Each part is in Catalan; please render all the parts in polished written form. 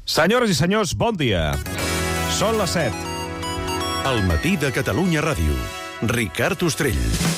Senyores i senyors, bon dia. Són les 7. El matí de Catalunya Ràdio. Ricard Ostrell.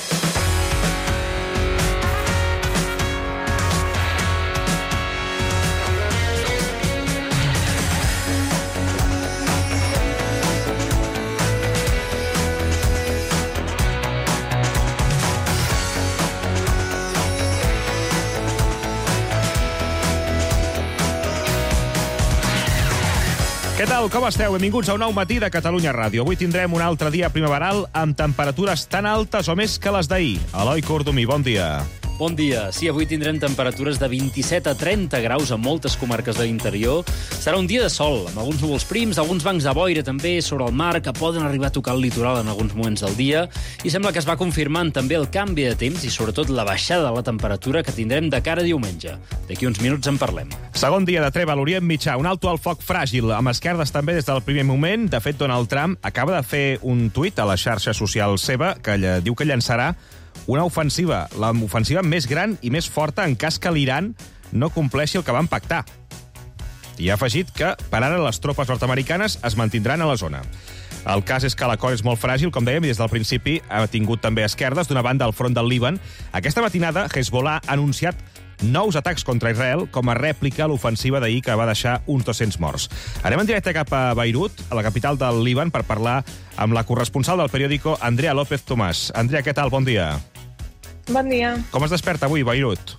Què tal, com esteu? Benvinguts a un nou matí de Catalunya Ràdio. Avui tindrem un altre dia primaveral amb temperatures tan altes o més que les d'ahir. Eloi Cordomí, bon dia. Bon dia. Sí, avui tindrem temperatures de 27 a 30 graus a moltes comarques de l'interior. Serà un dia de sol, amb alguns núvols prims, alguns bancs de boira també sobre el mar, que poden arribar a tocar el litoral en alguns moments del dia. I sembla que es va confirmant també el canvi de temps i sobretot la baixada de la temperatura que tindrem de cara a diumenge. D'aquí uns minuts en parlem. Segon dia de treva a l'Orient Mitjà, un alto al foc fràgil, amb esquerdes també des del primer moment. De fet, Donald Trump acaba de fer un tuit a la xarxa social seva que diu que llançarà una ofensiva, l'ofensiva més gran i més forta en cas que l'Iran no compleixi el que van pactar. I ha afegit que, per ara, les tropes nord-americanes es mantindran a la zona. El cas és que l'acord és molt fràgil, com dèiem, i des del principi ha tingut també esquerdes, d'una banda al front del Líban. Aquesta matinada, Hezbollah ha anunciat nous atacs contra Israel com a rèplica a l'ofensiva d'ahir que va deixar uns 200 morts. Anem en directe cap a Beirut, a la capital del Líban, per parlar amb la corresponsal del periòdico, Andrea López Tomàs. Andrea, què tal? Bon dia. Bon dia. Com es desperta avui, Beirut?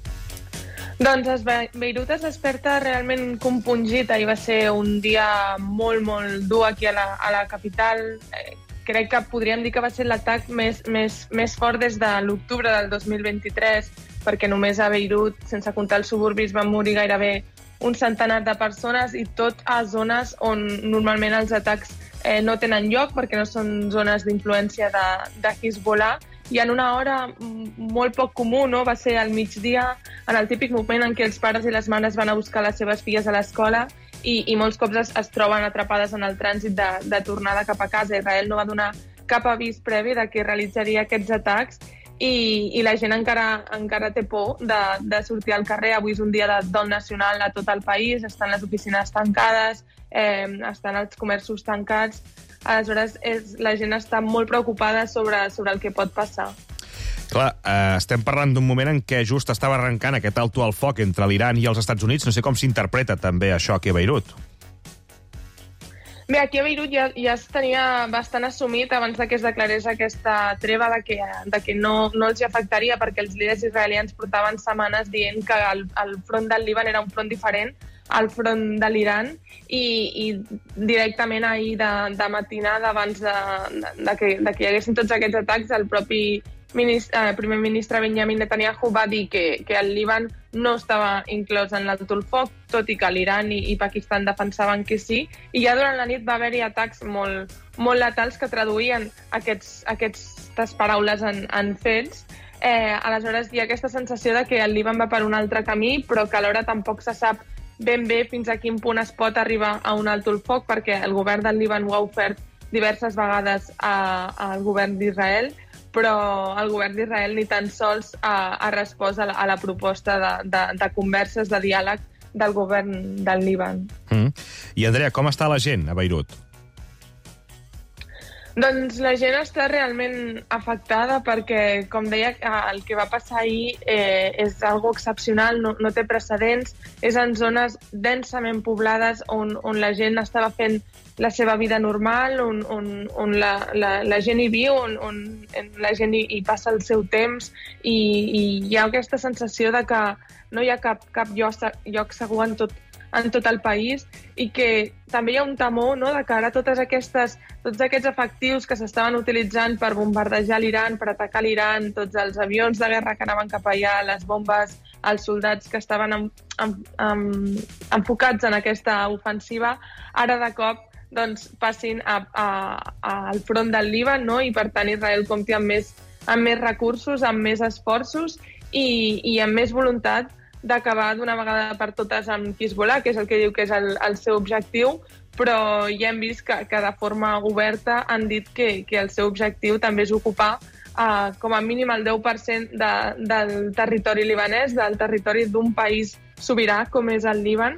Doncs Beirut es desperta realment compungit. Ahir va ser un dia molt, molt dur aquí a la capital. Crec que podríem dir que va ser l'atac més fort des de l'octubre del 2023, perquè només a Beirut, sense comptar els suburbis, van morir gairebé un centenar de persones, i tot a zones on normalment els atacs no tenen lloc, perquè no són zones d'influència de Hezbollah. I en una hora molt poc comú, no? Va ser al migdia, en el típic moment en què els pares i les mares van a buscar les seves filles a l'escola i molts cops es troben atrapades en el trànsit de tornada cap a casa. Israel no va donar cap avís previ de que realitzaria aquests atacs i la gent encara té por de sortir al carrer. Avui és un dia de dol nacional a tot el país, estan les oficines tancades, estan els comerços tancats. Aleshores, la gent està molt preocupada sobre el que pot passar. Clar, estem parlant d'un moment en què just estava arrencant aquest alto al foc entre l'Iran i els Estats Units. No sé com s'interpreta també això aquí a Beirut. Bé, aquí a Beirut ja es tenia bastant assumit abans que es declarés aquesta treva de que no els afectaria, perquè els líders israelians portaven setmanes dient que el front del Líban era un front diferent al front de l'Iran, i directament ahir de matinada, abans de que hi haguessin tots aquests atacs, el propi primer ministre Benjamin Netanyahu va dir que el Líban no estava inclòs en l'alto al foc, tot i que l'Iran i Pakistan defensaven que sí, i ja durant la nit va haver-hi atacs molt letals que traduïen aquestes paraules en fets. Aleshores, hi ha aquesta sensació de que el Líban va per un altre camí, però que alhora tampoc se sap ben bé fins a quin punt es pot arribar a un alto al foc, perquè el govern del Líban ho ha ofert diverses vegades al govern d'Israel, però el govern d'Israel ni tan sols ha respost a la proposta de converses, de diàleg del govern del Líban. I, Andrea, com està la gent a Beirut? Doncs la gent està realment afectada perquè, com deia, el que va passar ahir és algo excepcional, no té precedents. És en zones densament poblades on la gent estava fent la seva vida normal, on la gent hi viu, on la gent hi passa el seu temps, i hi ha aquesta sensació de que no hi ha cap lloc segur en tot el país, i que també hi ha un temor, no?, de cara a tots aquests efectius que s'estaven utilitzant per bombardejar l'Iran, per atacar l'Iran, tots els avions de guerra que anaven cap allà, les bombes, els soldats que estaven enfocats en aquesta ofensiva, ara de cop doncs passin al front del Líban, no?, i per tant Israel compti amb més recursos, amb més esforços i amb més voluntat d'acabar d'una vegada per totes amb Hezbollah, que és el que diu que és el seu objectiu, però ja hem vist que de forma oberta han dit que el seu objectiu també és ocupar com a mínim el 10% del territori libanès, del territori d'un país sobirà com és el Líban,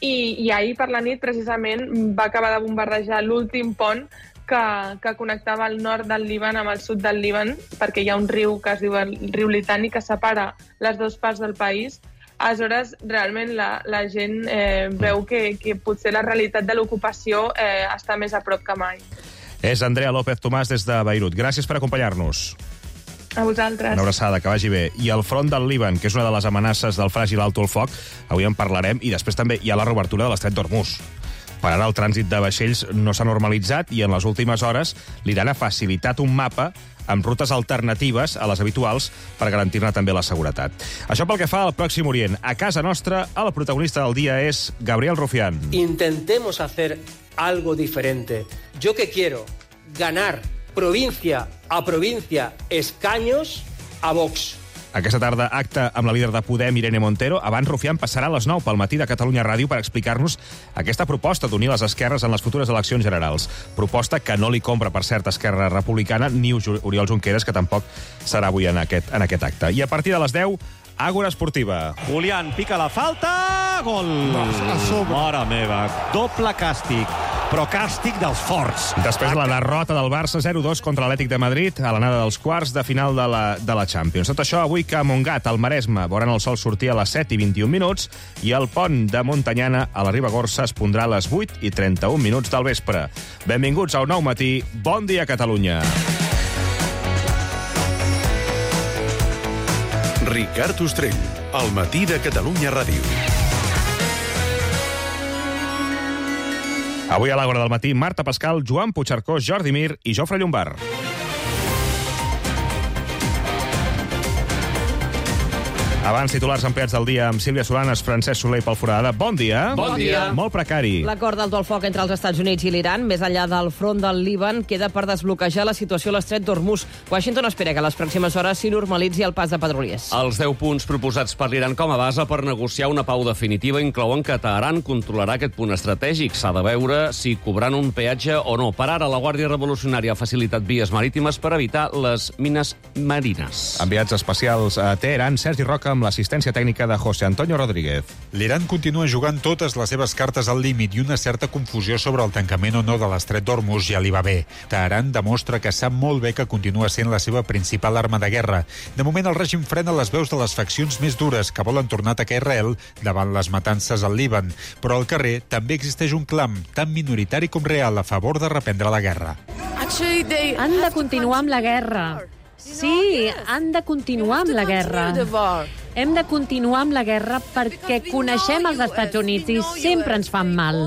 i ahir per la nit precisament va acabar de bombardejar l'últim pont que connectava el nord del Líban amb el sud del Líban, perquè hi ha un riu que es diu el riu Litani que separa les dues parts del país. Aleshores, realment la gent veu que potser la realitat de l'ocupació està més a prop que mai. És Andrea López Tomàs des de Beirut. Gràcies per acompanyar-nos. A vosaltres. Una abraçada, que vagi bé. I el front del Líban, que és una de les amenaces del fràgil alto el foc, avui en parlarem, i després també hi ha la reobertura de l'estret d'Hormuz. Per ara el trànsit de vaixells no s'ha normalitzat i en les últimes hores l'Iran ha facilitat un mapa amb rutes alternatives a les habituals per garantir-ne també la seguretat. Això pel que fa al Pròxim Orient. A casa nostra, el protagonista del dia és Gabriel Rufián. Intentemos hacer algo diferente. Yo que quiero ganar provincia a provincia escaños a Vox. Aquesta tarda, acte amb la líder de Podem, Irene Montero. Abans, Rufián passarà a les 9 pel matí de Catalunya Ràdio per explicar-nos aquesta proposta d'unir les esquerres en les futures eleccions generals. Proposta que no li compra, per cert, Esquerra Republicana ni Oriol Junqueras, que tampoc serà avui en aquest acte. I a partir de les 10, Àgora Esportiva. Julián pica la falta, gol! Mare meva, doble càstig, però càstig dels forts. Després de la derrota del Barça 0-2 contra l'Atlètic de Madrid a l'anada dels quarts de final de la Champions. Tot això avui que a Montgat, al Maresme, veuran el sol sortir a les 7:21 i el pont de Montanyana a la Ribagorça es pondrà a les 8:31 del vespre. Benvinguts a Un Nou Matí. Bon dia, Catalunya. Ricard Ostrell, al matí de Catalunya Ràdio. Avui a l'Àgora del matí, Marta Pascal, Joan Puigcercós, Jordi Mir i Jofre Llombard. Abans, titulars ampliats del dia amb Sílvia Solanes, Francesc Soler i Pol Foradada. Bon dia. Bon dia. Molt precari. L'acord d'alto el foc entre els Estats Units i l'Iran, més enllà del front del Líban, queda per desbloquejar la situació a l'estret d'Hormuz. Washington espera que a les pròximes hores s'hi normalitzi el pas de petroliers. Els 10 punts proposats per l'Iran com a base per negociar una pau definitiva inclouen que Teheran controlarà aquest punt estratègic. S'ha de veure si cobrant un peatge o no. Per ara, la Guàrdia Revolucionària ha facilitat vies marítimes per evitar les mines marines. Enviats especials a Teheran, Sergi Roca, amb l'assistència tècnica de José Antonio Rodríguez. L'Iran continua jugant totes les seves cartes al límit i una certa confusió sobre el tancament o no de l'estret d'Hormuz ja li va bé. Teheran demostra que sap molt bé que continua sent la seva principal arma de guerra. De moment, el règim frena les veus de les faccions més dures que volen tornar a atacar Israel davant les matances al Líban. Però al carrer també existeix un clam, tan minoritari com real, a favor de reprendre la guerra. Han de continuar amb la guerra. Sí, han de continuar amb la guerra. Hem de continuar amb la guerra perquè coneixem els Estats Units i sempre ens fan mal.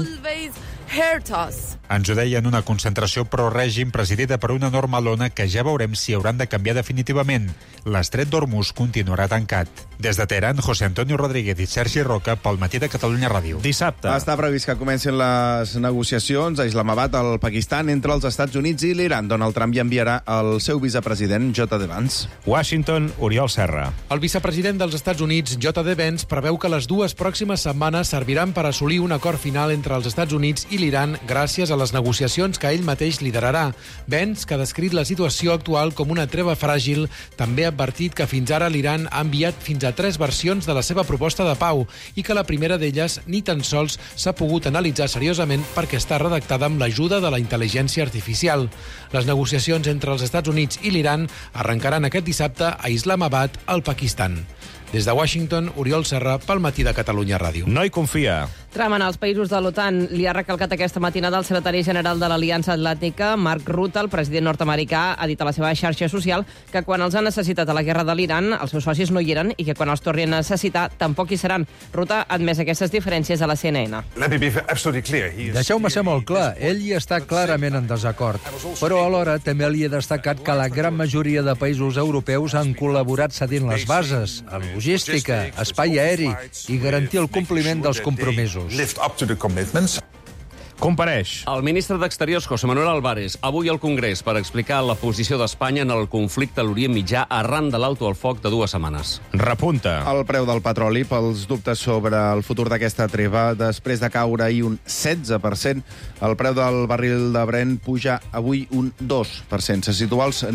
Ens ho deia en una concentració pro-règim presidida per una enorme lona que ja veurem si hauran de canviar definitivament. L'estret d'Hormuz continuarà tancat. Des de Teheran, José Antonio Rodríguez i Sergi Roca pel matí de Catalunya Ràdio. Dissabte. Està previst que comencin les negociacions a Islamabad, al Pakistan, entre els Estats Units i l'Iran. Donald Trump hi enviarà el seu vicepresident, J.D. Vance. Washington, Oriol Serra. El vicepresident dels Estats Units, J.D. Vance, preveu que les dues pròximes setmanes serviran per assolir un acord final entre els Estats Units i l'Iran gràcies a les negociacions que ell mateix liderarà. Vance, que ha descrit la situació actual com una treva fràgil, també ha advertit que fins ara l'Iran ha enviat fins a 3 versions de la seva proposta de pau i que la primera d'elles ni tan sols s'ha pogut analitzar seriosament perquè està redactada amb l'ajuda de la intel·ligència artificial. Les negociacions entre els Estats Units i l'Iran arrencaran aquest dissabte a Islamabad, al Pakistan. Des de Washington, Oriol Serra, pel matí de Catalunya Ràdio. No hi confia. Trump en els països de l'OTAN li ha recalcat aquesta matinada el secretari general de l'Aliança Atlàntica, Mark Rutte, el president nord-americà, ha dit a la seva xarxa social que quan els ha necessitat a la guerra de l'Iran, els seus socis no hi eren i que quan els torni a necessitar tampoc hi seran. Rutte ha admès aquestes diferències a la CNN. Deixeu-me ser molt clar, ell hi està clarament en desacord. Però alhora també li he destacat que la gran majoria de països europeus han col·laborat cedint les bases, en logística, espai aeri i garantir el compliment dels compromisos. Compareix. El ministre d'Exteriors, José Manuel Álvarez, avui al Congrés per explicar la posició d'Espanya en el conflicte a l'Orient Mitjà arran de l'alto al foc de 2 setmanes. Repunta. El preu del petroli, pels dubtes sobre el futur d'aquesta treva, després de caure ahir un 16%, el preu del barril de Brent puja avui un 2%. Se situa als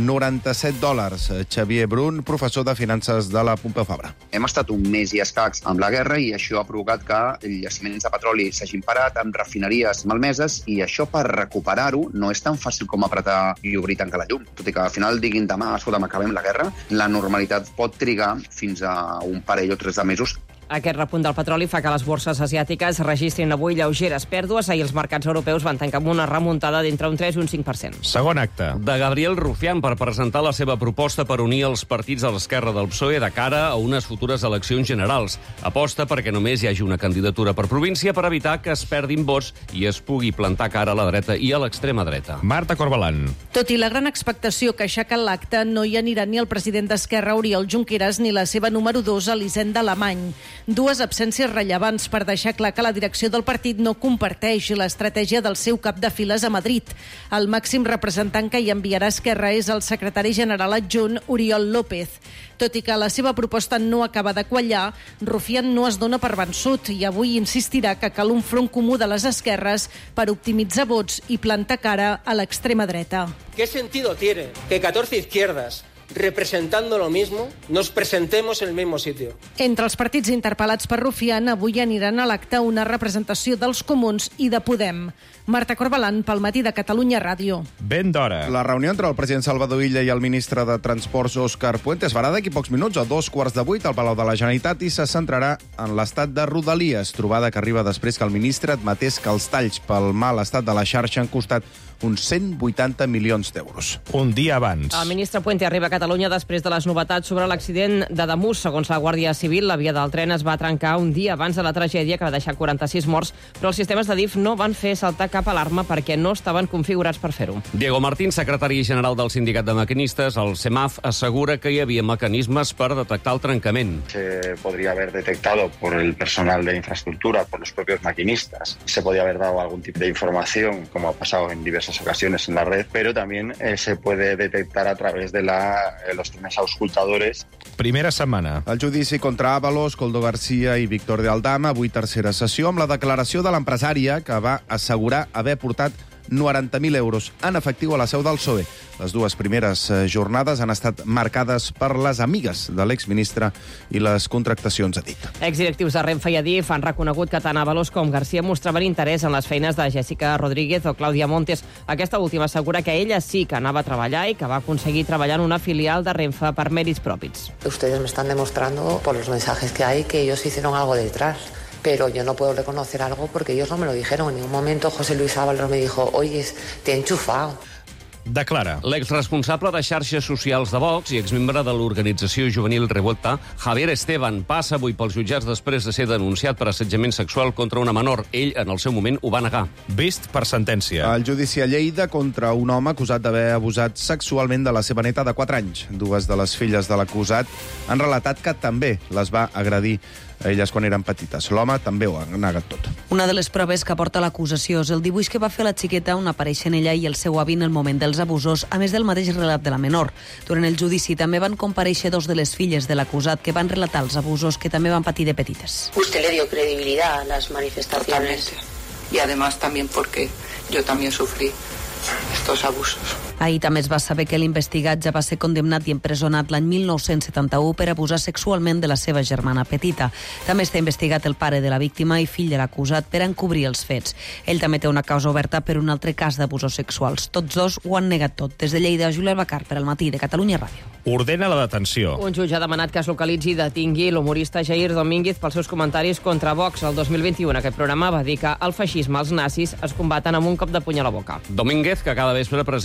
$97. Xavier Brun, professor de finances de la Pompeu Fabra. Hem estat un mes i escacs amb la guerra i això ha provocat que els jaciments de petroli s'hagin parat amb refineries malmeses i això per recuperar-ho no és tan fàcil com apretar i obrir i tancar la llum. Tot i que al final diguin demà, escolta'm, acabem la guerra, la normalitat pot trigar fins a un parell o 3 de mesos. Aquest repunt del petroli fa que les borses asiàtiques registrin avui lleugeres pèrdues. Ahir els mercats europeus van tancar amb una remuntada d'entre un 3 i un 5%. Segon acte. De Gabriel Rufián per presentar la seva proposta per unir els partits de l'esquerra del PSOE de cara a unes futures eleccions generals. Aposta perquè només hi hagi una candidatura per província per evitar que es perdin vots i es pugui plantar cara a la dreta i a l'extrema dreta. Marta Corbalan. Tot i la gran expectació que aixeca l'acte, no hi anirà ni el president d'Esquerra, Oriol Junqueras, ni la seva número 2, Elisenda Alemany. Dues absències rellevants per deixar clar que la direcció del partit no comparteix l'estratègia del seu cap de files a Madrid. El màxim representant que hi enviarà Esquerra és el secretari general adjunt Oriol López. Tot i que la seva proposta no acaba de quallar, Rufián no es dona per vençut i avui insistirà que cal un front comú de les esquerres per optimitzar vots i plantar cara a l'extrema dreta. ¿Qué sentido tiene que 14 izquierdas representando lo mismo, nos presentemos en el mismo sitio? Entre els partits interpel·lats per Rufián, avui aniran a l'acte una representació dels Comuns i de Podem. Marta Corbalan, pel Matí de Catalunya Ràdio. Ben d'hora. La reunió entre el president Salvador Illa i el ministre de Transports, Òscar Puente, es farà d'aquí pocs minuts, a 7:15 al Palau de la Generalitat, i se centrarà en l'estat de Rodalies, trobada que arriba després que el ministre admetés que els talls pel mal estat de la xarxa han costat uns 180 milions d'euros. Un dia abans. El ministre Puente arriba a Catalunya després de les novetats sobre l'accident d'Ademús. Segons la Guàrdia Civil, la via del tren es va trencar un dia abans de la tragèdia, que va deixar 46 morts, però els sistemes de DIF no van fer saltar cap alarma perquè no estaven configurats per fer-ho. Diego Martín, secretari general del Sindicat de Maquinistes, el CEMAF, assegura que hi havia mecanismes per detectar el trencament. Se podría haber detectado por el personal de infraestructura, por los propios maquinistas. Se podía haber dado algún tipo de información, como ha pasado en diversas ocasiones en la red, pero también se puede detectar a través de los trenes auscultadores. Primera setmana. El judici contra Ábalos, Coldo García i Víctor de Aldama, avui tercera sessió, amb la declaració de l'empresària que va assegurar haver portat 90.000 euros en efectiu a la seu del PSOE. Les dues primeres jornades han estat marcades per les amigues de l'exministre i les contractacions a dit. Exdirectius de Renfe i Adif han reconegut que tant Ábalos com García mostraven interès en les feines de Jessica Rodríguez o Clàudia Montes. Aquesta última assegura que ella sí que anava a treballar i que va aconseguir treballar en una filial de Renfe per mèrits propis. Ustedes me están demostrando por los mensajes que hay que ellos hicieron algo detrás. Pero yo no puedo reconocer algo porque ellos no me lo dijeron. En ningún momento José Luis Ábalos me dijo, oye, te he enchufado. Declara. L'exresponsable de xarxes socials de Vox i exmembre de l'organització juvenil Revuelta, Javier Esteban, passa avui pels jutjats després de ser denunciat per assetjament sexual contra una menor. Ell, en el seu moment, ho va negar. Vist per sentència. El judici a Lleida contra un home acusat d'haver abusat sexualment de la seva neta de 4 anys. Dues de les filles de l'acusat han relatat que també les va agredir a elles quan eren petites. L'home també ho ha negat tot. Una de les proves que aporta l'acusació és el dibuix que va fer la xiqueta on apareixen ella i el seu avi en el moment dels abusos, a més del mateix relat de la menor. Durant el judici també van comparèixer 2 de les filles de l'acusat que van relatar els abusos que també van patir de petites. Usted le dio credibilidad a las manifestaciones. Totalmente. Y además también porque yo también sufrí estos abusos. Ahir també es va saber que l'investigat ja va ser condemnat i empresonat l'any 1971 per abusar sexualment de la seva germana petita. També està investigat el pare de la víctima i fill de l'acusat per encobrir els fets. Ell també té una causa oberta per un altre cas d'abusos sexuals. Tots dos ho han negat tot. Des de Lleida, Júlia Albacar, per al Matí de Catalunya Ràdio. Ordena la detenció. Un jutge ha demanat que es localitzi i detingui l'humorista Jair Domínguez pels seus comentaris contra Vox. El 2021 aquest programa va dir que el feixisme, els nazis, es combaten amb un cop de puny a la boca. Domínguez, que cada vespre presenta el programa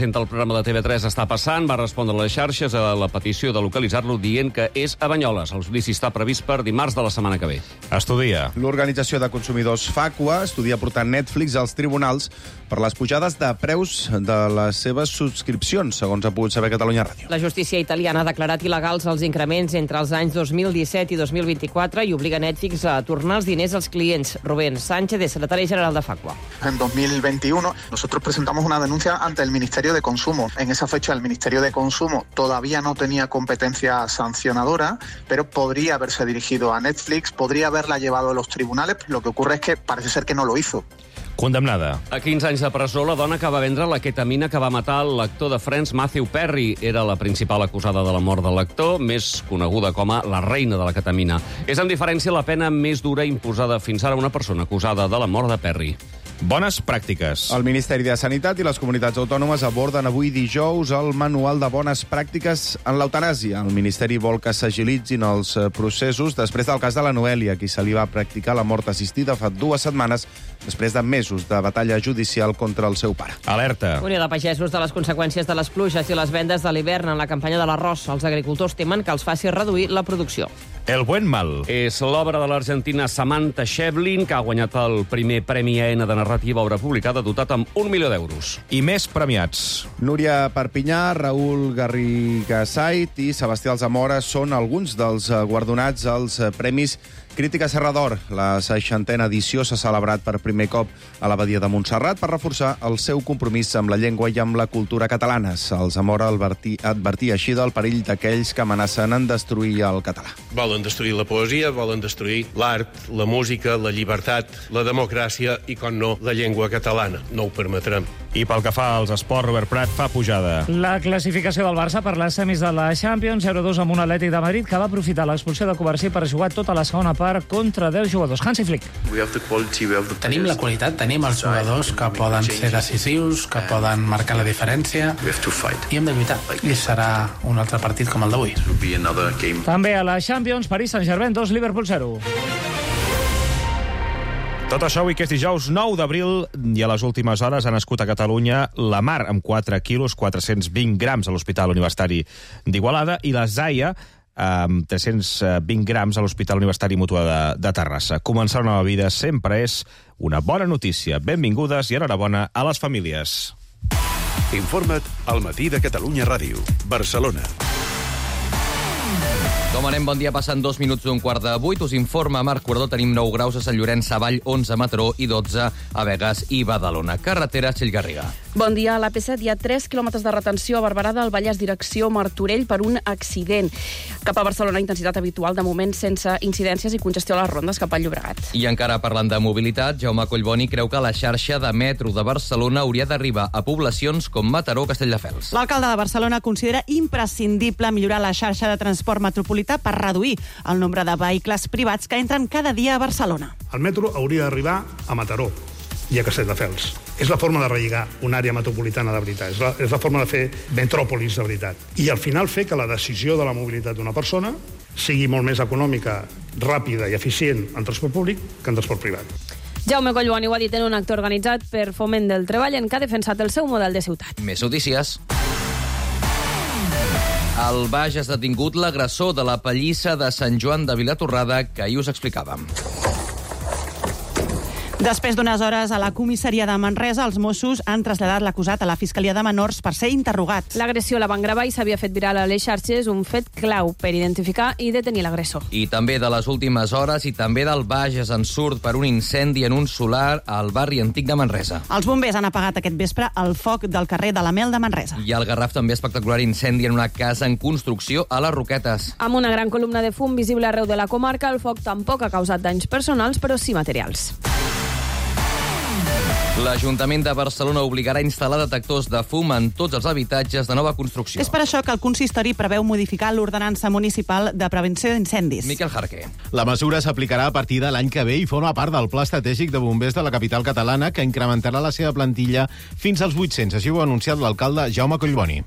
programa de TV3 està passant, va respondre a les xarxes a la petició de localitzar-lo dient que és a Banyoles. El judici està previst per dimarts de la setmana que ve. Estudia. L'Organització de Consumidors FACUA estudia portar Netflix als tribunals per les pujades de preus de les seves subscripcions, segons ha pogut saber Catalunya Ràdio. La justícia italiana ha declarat il·legals els increments entre els anys 2017 i 2024 i obliga Netflix a tornar els diners als clients. Rubén Sánchez, secretari general de FACUA. En 2021 nosotros presentamos una denuncia ante el Ministerio de Consumo. En esa fecha el Ministerio de Consumo todavía no tenía competencia sancionadora, pero podría haberse dirigido a Netflix, podría haberla llevado a los tribunales. Lo que ocurre es que parece ser que no lo hizo. Condemnada. A 15 anys de presó, la dona que va vendre la ketamina que va matar l'actor de Friends, Matthew Perry, era la principal acusada de la mort de l'actor, més coneguda com a la reina de la ketamina. És, en diferència, la pena més dura imposada fins ara a una persona acusada de la mort de Perry. Bones pràctiques. El Ministeri de Sanitat i les comunitats autònomes aborden avui dijous el manual de bones pràctiques en l'eutanàsia. El Ministeri vol que s'agilitzin els processos després del cas de la Noèlia, qui se li va practicar la mort assistida fa 2 setmanes després de mesos de batalla judicial contra el seu pare. Alerta. Unió de Pagesos de les conseqüències de les pluges i les vendes de l'hivern en la campanya de l'arròs. Els agricultors temen que els faci reduir la producció. El buen mal. És l'obra de l'argentina Samantha Schweblin, que ha guanyat el primer Premi AENA de narrativa obra publicada, dotat amb 1 milió d'euros. I més premiats. Núria Perpinyà, Raül Garrigasait i Sebastià Alzamora són alguns dels guardonats als Premis Crítica Serra d'Or. La 60a edició s'ha celebrat per primer cop a l'Abadia de Montserrat per reforçar el seu compromís amb la llengua i amb la cultura catalanes. Alzamora advertia així del perill d'aquells que amenacen en destruir el català. Volen destruir la poesia, volen destruir l'art, la música, la llibertat, la democràcia i, com no, la llengua catalana. No ho permetrem. I pel que fa als esports, Robert Prat fa pujada. La classificació del Barça per les semis de la Champions, 0-2 amb un Atlètic de Madrid, que va aprofitar l'expulsió de Covarsí per jugar tota la segona part contra 10 jugadors. Hansi Flick. Tenim la qualitat, tenim els jugadors que poden ser decisius, que poden marcar la diferència, i hem de lluitar. I serà un altre partit com el d'avui. També a la Champions, París Saint-Germain 2, Liverpool 0. Tot això avui, que és dijous 9 d'abril, i a les últimes hores ha nascut a Catalunya la Mar, amb 4 quilos, 420 grams a l'Hospital Universitari d'Igualada, i la Zaya, amb 320 grams a l'Hospital Universitari Mútua de Terrassa. Començar una nova vida sempre és una bona notícia. Benvingudes i enhorabona a les famílies. Informa't al Matí de Catalunya Ràdio, Barcelona. Com anem? Bon dia. Passen 2 minuts d'un 7:45. Us informa Marc Guardó. Tenim 9 graus a Sant Llorenç Savall, 11 a Mataró i 12 a Begues i Badalona. Carretera Sillgarriga. Bon dia. A l'AP7 hi ha 3 quilòmetres de retenció a Barberà del Vallès, direcció Martorell, per un accident. Cap a Barcelona, intensitat habitual, de moment sense incidències i congestió a les rondes cap al Llobregat. I encara parlant de mobilitat, Jaume Collboni creu que la xarxa de metro de Barcelona hauria d'arribar a poblacions com Mataró o Castelldefels. L'alcalde de Barcelona considera imprescindible millorar la xarxa de transport metropolità per reduir el nombre de vehicles privats que entren cada dia a Barcelona. El metro hauria d'arribar a Mataró i a Castelldefels. És la forma de relligar una àrea metropolitana de veritat. És la forma de fer metròpolis de veritat. I al final fer que la decisió de la mobilitat d'una persona sigui molt més econòmica, ràpida i eficient en transport públic que en transport privat. Jaume Collboni ho ha dit en un acte organitzat per Foment del Treball en què ha defensat el seu model de ciutat. Més notícies. Al Bages ha detingut l'agressor de la pallissa de Sant Joan de Vilatorrada, que ahir us explicàvem. Després d'unes hores a la comissaria de Manresa, els Mossos han traslladat l'acusat a la Fiscalia de Menors per ser interrogat. L'agressió la van gravar i s'havia fet viral a les xarxes, un fet clau per identificar i detenir l'agressor. I també de les últimes hores i també del Bages en surt per un incendi en un solar al barri antic de Manresa. Els bombers han apagat aquest vespre el foc del carrer de la Mel de Manresa. I al Garraf també espectacular incendi en una casa en construcció a les Roquetes. Amb una gran columna de fum visible arreu de la comarca, el foc tampoc ha causat danys personals, però sí materials. L'Ajuntament de Barcelona obligarà a instal·lar detectors de fum en tots els habitatges de nova construcció. És per això que el consistori preveu modificar l'ordenança municipal de prevenció d'incendis. Miquel Jarque. La mesura s'aplicarà a partir de l'any que ve i forma part del Pla Estratègic de Bombers de la capital catalana, que incrementarà la seva plantilla fins als 800. Així ho ha anunciat l'alcalde Jaume Collboni.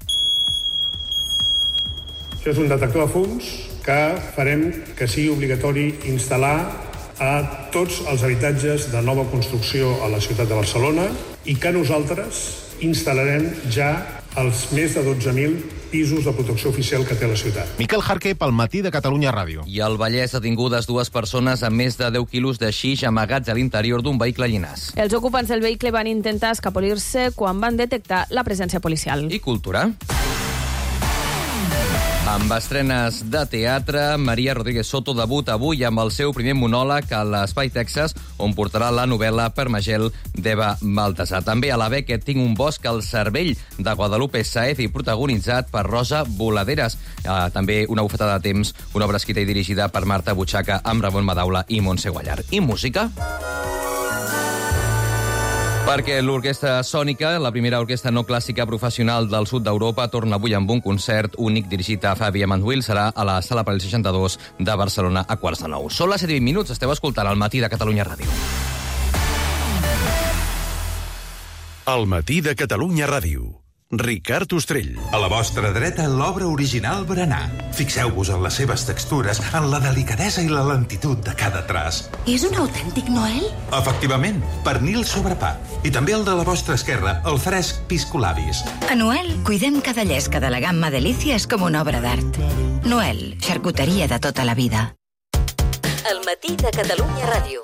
Això és un detector de fums que farem que sigui obligatori instal·lar a tots els habitatges de nova construcció a la ciutat de Barcelona i que nosaltres instal·larem ja als més de 12.000 pisos de protecció oficial que té la ciutat. Miquel Jarqué, pel Matí de Catalunya Ràdio. I al Vallès detingudes 2 persones amb més de 10 quilos de xix amagats a l'interior d'un vehicle llinàs. Els ocupants del vehicle van intentar escapolir-se quan van detectar la presència policial. I cultura. Amb estrenes de teatre, Maria Rodríguez Soto debuta avui amb el seu primer monòleg a l'Espai Texas, on portarà la novel·la Permagel d'Eva Baltasar. També a la Beckett tinc un bosc al cervell de Guadalupe Sáez i protagonitzat per Rosa Voladeras. També una bufetada de temps, una obra escrita i dirigida per Marta Butxaca amb Ramon Madaula i Montse Guallar. I música? Perquè l'Orquestra Sònica, la primera orquestra no clàssica professional del sud d'Europa, torna avui amb un concert únic dirigit a Fabi Emanuel. Serà a la Sala Parell 62 de Barcelona a 8:45. Són les 7:20 minuts, esteu escoltant El Matí de Catalunya Ràdio. El Matí de Catalunya Ràdio. Ricard Ostrell. A la vostra dreta, l'obra original Berenar. Fixeu-vos en les seves textures, en la delicadesa i la lentitud de cada traç. És un autèntic Noel? Efectivament, pernil sobre pa. I també el de la vostra esquerra, el fresc piscolabis. A Noel, cuidem cada llesca de la gamma Delícies com una obra d'art. Noel, xarcuteria de tota la vida. El Matí de Catalunya Ràdio.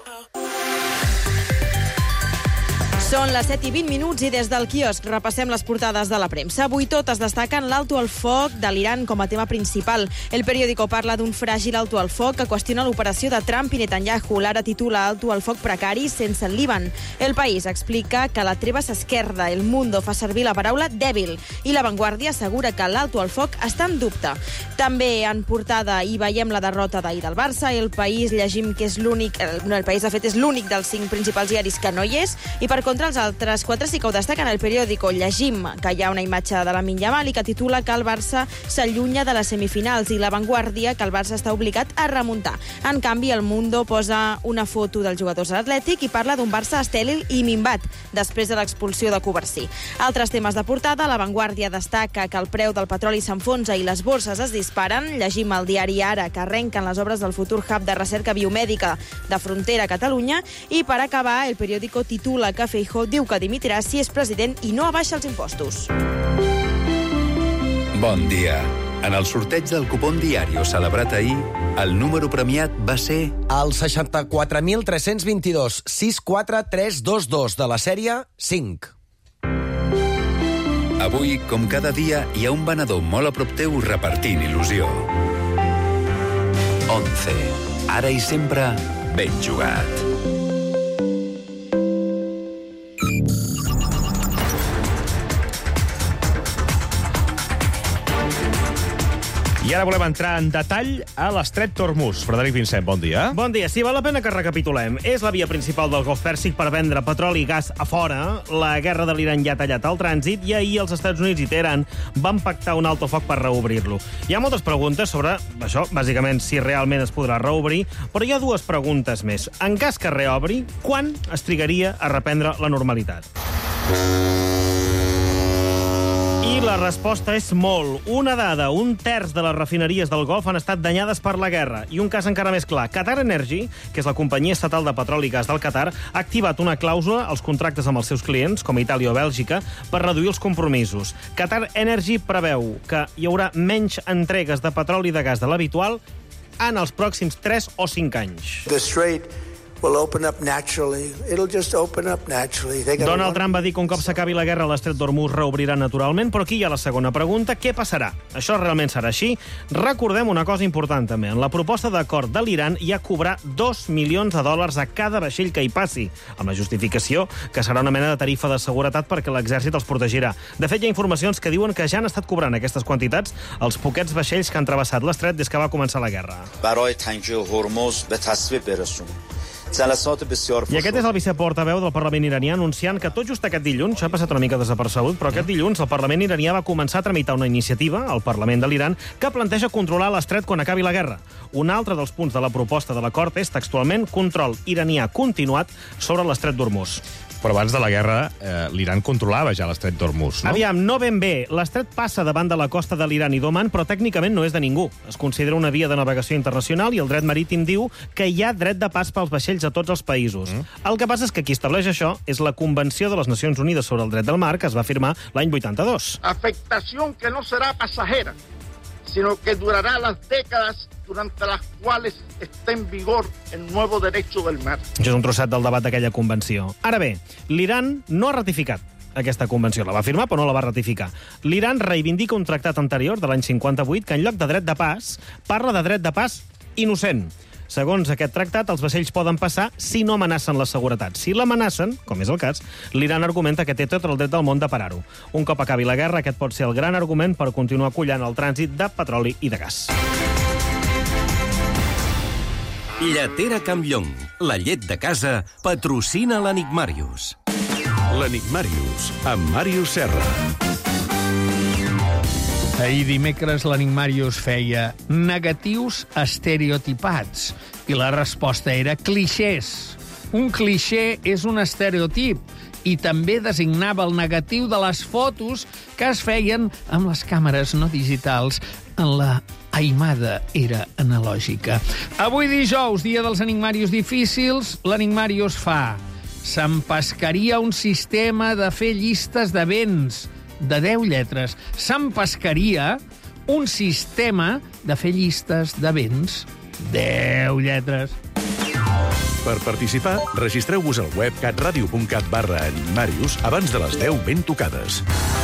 Són les 7:20 i des del quiosc repassem les portades de la premsa. Avui totes destaquen l'alto al foc de l'Iran com a tema principal. El periòdico parla d'un fràgil alto al foc que qüestiona l'operació de Trump i Netanyahu. L'Ara titula alto al foc precari sense el Líban. El País explica que la treva s'esquerda. El Mundo fa servir la paraula dèbil. I La Vanguardia assegura que l'alto al foc està en dubte. També en portada hi veiem la derrota d'ahir del Barça. El País llegim que és l'únic... El País, de fet, és l'únic dels 5 principals diaris que no hi és. I per contra, els altres 4 sí que ho destaquen. El periòdico llegim que hi ha una imatge de Lamine Yamal i que titula que el Barça s'allunya de les semifinals i La Vanguardia que el Barça està obligat a remuntar. En canvi, el Mundo posa una foto dels jugadors de l'Atlètic i parla d'un Barça estèril i minvat després de l'expulsió de Covarsí. Altres temes de portada, La Vanguardia destaca que el preu del petroli s'enfonsa i les borses es disparen. Llegim al diari Ara que arrenquen les obres del futur hub de recerca biomèdica de Frontera a Catalunya i per acabar, el periòdico titula que Feijóo diu que dimitirà si és president i no abaixa els impostos. Bon dia. En el sorteig del cupón Diario celebrat ahir, el número premiat va ser... El 64.322 64322 de la sèrie 5. Avui, com cada dia, hi ha un venedor molt a prop teu repartint il·lusió. 11. Ara i sempre, ben jugat. I ara volem entrar en detall a l'estret d'Hormuz. Frederic Vincent, bon dia. Bon dia. Sí, val la pena que recapitulem. És la via principal del Golf Pèrsic per vendre petroli i gas a fora. La guerra de l'Iran ja ha tallat el trànsit i ahir els Estats Units i Teheran van pactar un alto foc per reobrir-lo. Hi ha moltes preguntes sobre això, bàsicament, si realment es podrà reobrir, però hi ha 2 preguntes més. En cas que reobri, quan es trigaria a reprendre la normalitat? I la resposta és molt. Una dada, 1/3 de les refineries del Golf han estat danyades per la guerra. I un cas encara més clar. Qatar Energy, que és la companyia estatal de petroli i gas del Qatar, ha activat una clàusula als contractes amb els seus clients, com Itàlia o Bèlgica, per reduir els compromisos. Qatar Energy preveu que hi haurà menys entregues de petroli i de gas de l'habitual en els pròxims 3 o 5 anys. Donald Trump va dir que un cop s'acabi la guerra a l'estret d'Hormuz reobrirà naturalment, però aquí hi ha la segona pregunta. Què passarà? Això realment serà així? Recordem una cosa important també. En la proposta d'acord de l'Iran hi ha cobrar $2 milions a cada vaixell que hi passi, amb la justificació que serà una mena de tarifa de seguretat perquè l'exèrcit els protegirà. De fet, hi ha informacions que diuen que ja han estat cobrant aquestes quantitats els poquets vaixells que han travessat l'estret des que va començar la guerra. I aquest és el viceportaveu del Parlament iranià anunciant que tot just aquest dilluns, això ha passat una mica desapercebut, però aquest dilluns el Parlament iranià va començar a tramitar una iniciativa, al Parlament de l'Iran, que planteja controlar l'estret quan acabi la guerra. Un altre dels punts de la proposta de l'acord és, textualment, control iranià continuat sobre l'estret d'Hormuz. Però abans de la guerra, l'Iran controlava ja l'estret d'Hormuz, no? Aviam, no ben bé. L'estret passa davant de la costa de l'Iran i d'Oman, però tècnicament no és de ningú. Es considera una via de navegació internacional i el dret marítim diu que hi ha dret de pas pels vaixells a tots els països. El que passa és que qui estableix això és la Convenció de les Nacions Unides sobre el dret del mar, que es va firmar l'any 82. Afectación que no será pasajera, sino que durará las décadas durante las cuales esté en vigor el nuevo derecho del mar. Això és un trosset del debat d'aquella convenció. Ara bé, l'Iran no ha ratificat aquesta convenció. La va firmar, però no la va ratificar. L'Iran reivindica un tractat anterior, de l'any 58, que en lloc de dret de pas, parla de dret de pas innocent. Segons aquest tractat, els vaixells poden passar si no amenacen la seguretat. Si l'amenacen, com és el cas, l'Iran argumenta que té tot el dret del món de parar-ho. Un cop acabi la guerra, aquest pot ser el gran argument per continuar collant el trànsit de petroli i de gas. Lletera Campllong, la llet de casa, patrocina l'Enigmàrius. L'Enigmàrius, amb Màrius Serra. Ahir dimecres l'Enigmàrius feia negatius estereotipats i la resposta era clixés. Un clixé és un estereotip i també designava el negatiu de les fotos que es feien amb les càmeres no digitals en la aimada era analògica. Avui dijous, dia dels enigmàrius difícils, l'Enigmàrius fa: s'empescaria un sistema de fer llistes de béns de 10 lletres. S'empescaria un sistema de fer llistes de béns 10 lletres. Per participar, registreu-vos al web catradio.cat/enigmàrius abans de les 10 ben tocades.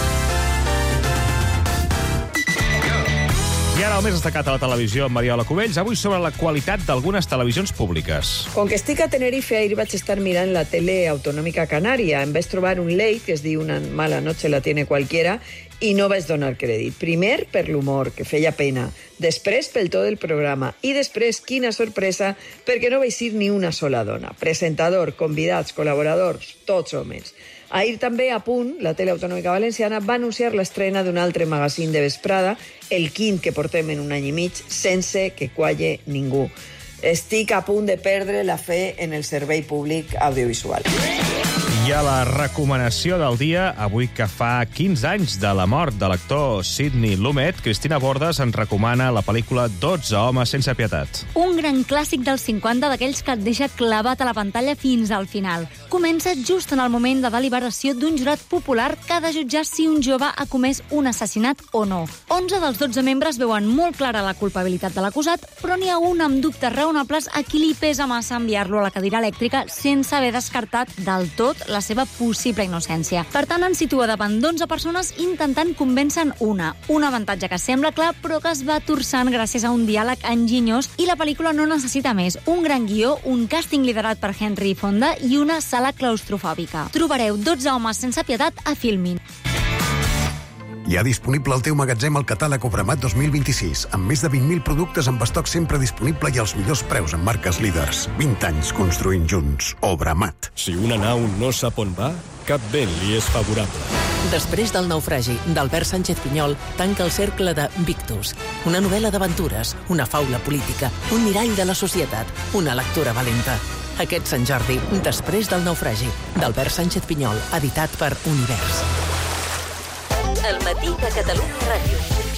I ara el més destacat a la televisió amb Mariola Cubells, avui sobre la qualitat d'algunes televisions públiques. Com que estic a Tenerife, ahir vaig estar mirant la tele autonòmica canària. Em vaig trobar un late que es diu Una mala noche la tiene cualquiera i no vaig donar crèdit. Primer, per l'humor, que feia pena. Després, pel to del programa. I després, quina sorpresa, perquè no vaig ser ni una sola dona. Presentador, convidats, col·laboradors, tots homes. Ahir també, a Punt, la tele autonòmica valenciana va anunciar l'estrena d'un altre magazín de vesprada, el quint que portem en un any i mig, sense que qualle ningú. Estic a punt de perdre la fe en el servei públic audiovisual. I a la recomanació del dia, avui que fa 15 anys de la mort de l'actor Sidney Lumet, Cristina Bordes ens recomana la pel·lícula 12 homes sense pietat. Un gran clàssic dels 50 d'aquells que et deixa clavat a la pantalla fins al final. Comença just en el moment de deliberació d'un jurat popular que ha de jutjar si un jove ha comès un assassinat o no. 11 dels 12 membres veuen molt clara la culpabilitat de l'acusat, però n'hi ha un amb dubtes raonables a qui li pesa massa enviar-lo a la cadira elèctrica sense haver descartat del tot la seva possible innocència. Per tant, ens situa davant d'11 persones intentant convèncer una. Un avantatge que sembla clar, però que es va torçant gràcies a un diàleg enginyós i la pel·lícula no necessita més. Un gran guió, un càsting liderat per Henry Fonda i una sala claustrofòbica. Trobareu 12 homes sense pietat a Filmin. Hi ha disponible al teu magatzem el catàleg Obramat 2026, amb més de 20.000 productes amb estoc sempre disponible i als millors preus en marques líders. 20 anys construint junts. Obramat. Si una nau no sap on va, cap vent li és favorable. Després del naufragi, d'Albert Sánchez Pinyol tanca el cercle de Victus, una novel·la d'aventures, una faula política, un mirall de la societat, una lectura valenta. Aquest Sant Jordi, Després del naufragi, d'Albert Sánchez Pinyol, editat per Univers. El matí de Catalunya Ràdio.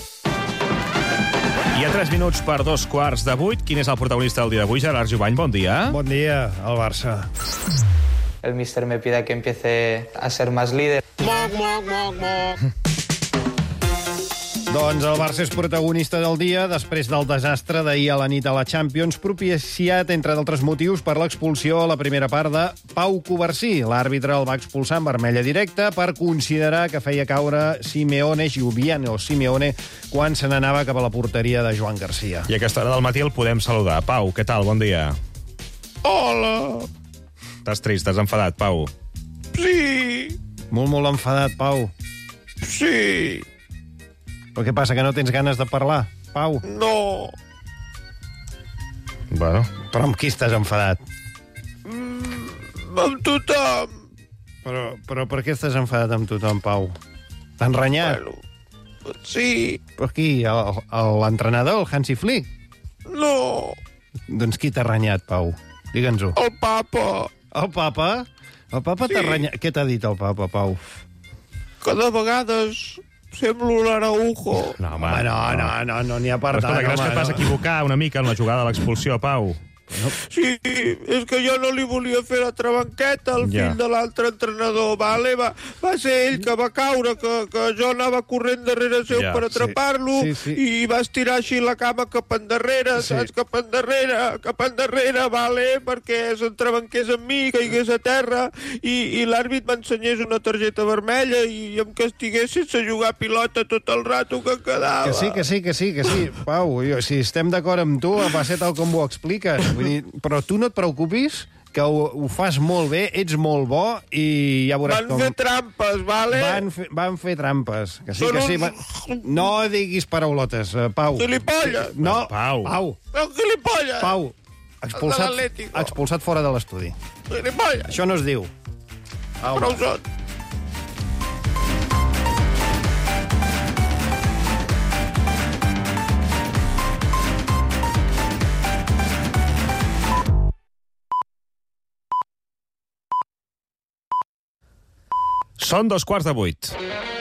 I a 3 minuts per 2:15. Quin és el protagonista del dia d'avui? Gerard Jubany, bon dia. Bon dia, el Barça. El míster me pide que empiece a ser más líder. Doncs el Barça és protagonista del dia després del desastre d'ahir a la nit a la Champions, propiciat, entre d'altres motius, per l'expulsió a la primera part de Pau Covarsí. L'àrbitre el va expulsar en vermella directa per considerar que feia caure Simeone quan se n'anava cap a la porteria de Joan Garcia. I a aquesta hora del matí el podem saludar. Pau, què tal? Bon dia. Hola! Estàs trist, estàs enfadat, Pau? Sí! Molt enfadat, Pau. Sí! Però què passa, que no tens ganes de parlar, Pau? No! Bueno. Però amb qui estàs enfadat? Amb tothom! Però per què estàs enfadat amb tothom, Pau? T'han renyat? Bueno, sí. Però qui? L'entrenador, el Hansi Flick? No! Doncs qui t'ha renyat, Pau? Digue'ns-ho. El papa! El papa? El papa t'ha renyat. Què t'ha dit el papa, Pau? Que de vegades semblo l'Araujo. No, home, no n'hi ha per tant. Però creus que et vas equivocar una mica en la jugada de l'expulsió, Pau? Sí, és que jo no li volia fer la trabanqueta al fill de l'altre entrenador, vale? Va ser ell que va caure, que jo anava corrent darrere seu per atrapar-lo i va estirar així la cama cap endarrere, saps? Cap endarrere, vale? Perquè s'entrebanqués amb mi, caigués a terra i l'àrbit m'ensenyés una targeta vermella i em castigués sense jugar pilota tot el rato que quedava. Que sí. Pau, si estem d'acord amb tu, va ser tal com ho expliques. Vull dir, però tu no et preocupis, que ho fas molt bé, ets molt bo i ja veuràs com... Van fer trampes, vale? Van fer trampes. Que sí. No diguis paraulotes, Pau. Gilipolles! No, Pau. No, gilipolles! Pau, expulsat fora de l'estudi. Gilipolles! Això no es diu. Però ho són. Són 7:15.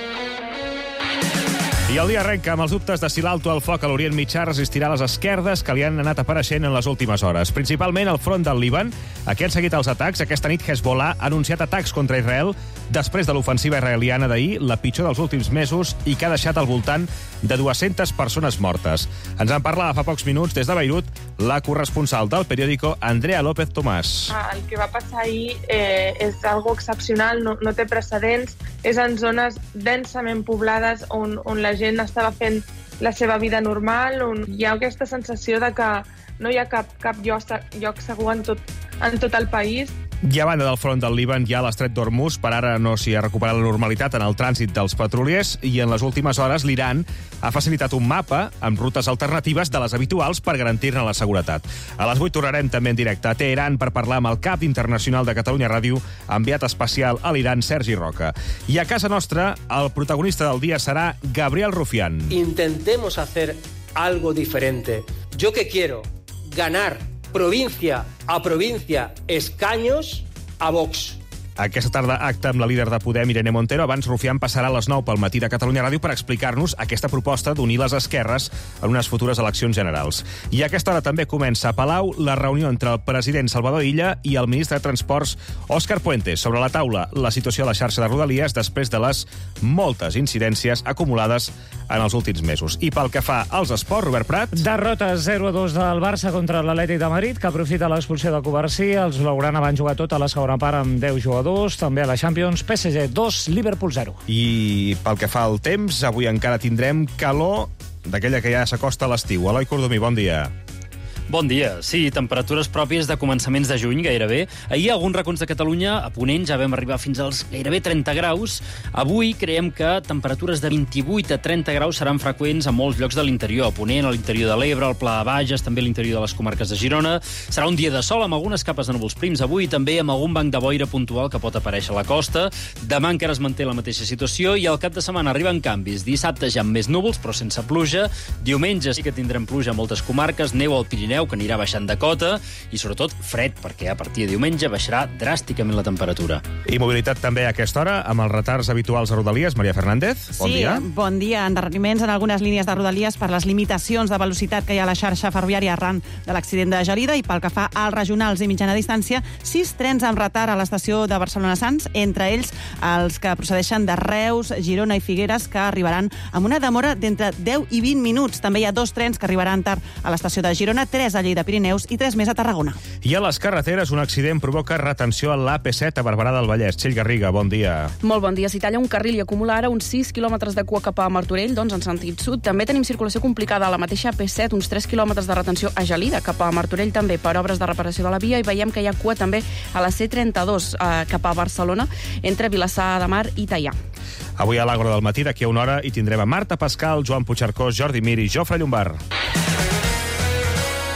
I el dia arrenca amb els dubtes de si l'alto al foc a l'Orient Mitjà resistirà les esquerdes que li han anat apareixent en les últimes hores. Principalment al front del Líban, que han seguit els atacs. Aquesta nit Hezbollah ha anunciat atacs contra Israel després de l'ofensiva israeliana d'ahir, la pitjor dels últims mesos i que ha deixat al voltant de 200 persones mortes. Ens en parlava fa pocs minuts des de Beirut la corresponsal del periòdico Andrea López Tomàs. El que va passar ahir és algo excepcional, no té precedents. És en zones densament poblades on la gent estava fent la seva vida normal, on hi ha aquesta sensació de que no hi ha cap lloc segur en tot el país. I a banda del front del Líban hi ha l'estret d'Hormuz. Per ara no s'hi ha recuperat la normalitat en el trànsit dels petroliers i en les últimes hores l'Iran ha facilitat un mapa amb rutes alternatives de les habituals per garantir-ne la seguretat. A les 8 tornarem també en directe a Teheran per parlar amb el cap internacional de Catalunya Ràdio, enviat especial a l'Iran, Sergi Roca. I a casa nostra, el protagonista del dia serà Gabriel Rufián. Intentemos hacer algo diferente. Yo que quiero ganar provincia a provincia escaños a Vox. Aquesta tarda acte amb la líder de Podem, Irene Montero. Abans, Rufián passarà a les 9 pel matí de Catalunya Ràdio per explicar-nos aquesta proposta d'unir les esquerres en unes futures eleccions generals. I a aquesta hora també comença a Palau la reunió entre el president Salvador Illa i el ministre de Transports, Òscar Puente. Sobre la taula, la situació de la xarxa de Rodalies després de les moltes incidències acumulades en els últims mesos. I pel que fa als esports, Robert Prat... Derrota 0-2 del Barça contra l'Atlètic de Madrid, que aprofita l'expulsió de Covarsí. Els blaugrana van jugar tot a la segona part amb 10 jugadors. També a la Champions, PSG 2, Liverpool 0. I pel que fa al temps, avui encara tindrem calor d'aquella que ja s'acosta a l'estiu. Eloi Cordomí, bon dia. Bon dia. Sí, temperatures pròpies de començaments de juny, gairebé. Ahir, a alguns racons de Catalunya, a Ponent, ja vam arribar fins als gairebé 30 graus. Avui creiem que temperatures de 28 a 30 graus seran freqüents a molts llocs de l'interior. A Ponent, a l'interior de l'Ebre, al Pla de Bages, també a l'interior de les comarques de Girona. Serà un dia de sol amb algunes capes de núvols prims avui, també amb algun banc de boira puntual que pot aparèixer a la costa. Demà encara es manté la mateixa situació i al cap de setmana arriben canvis. Dissabte ja amb més núvols, però sense pluja. Diumenge sí que tindrem pluja a moltes comarques, neu al Pirineu, que anirà baixant de cota, i sobretot fred, perquè a partir de diumenge baixarà dràsticament la temperatura. I mobilitat també a aquesta hora, amb els retards habituals a Rodalies. Maria Fernández, bon dia. Sí, bon dia. Endarreriments en algunes línies de Rodalies per les limitacions de velocitat que hi ha a la xarxa ferroviària arran de l'accident de Gelida, i pel que fa als regionals i mitjana distància, 6 trens amb retard a l'estació de Barcelona-Sants, entre ells els que procedeixen de Reus, Girona i Figueres, que arribaran amb una demora d'entre 10 i 20 minuts. També hi ha 2 trens que arribaran tard a l'estació de Girona, 3 a Lleida Pirineus i 3 més a Tarragona. I a les carreteres, un accident provoca retenció a l'AP7 a Barberà del Vallès. Txell Garriga, bon dia. Molt bon dia. S'hi talla un carril i acumula ara uns 6 quilòmetres de cua cap a Martorell, doncs en sentit sud. També tenim circulació complicada a la mateixa AP7, uns 3 quilòmetres de retenció a Gelida, cap a Martorell també per obres de reparació de la via, i veiem que hi ha cua també a la C32 cap a Barcelona, entre Vilassar de Mar i Teià. Avui a l'Àgora del matí, d'aquí a una hora, hi tindrem a Marta Pascal, Joan Puigcercós, Jordi Mir i Jofre Llombard.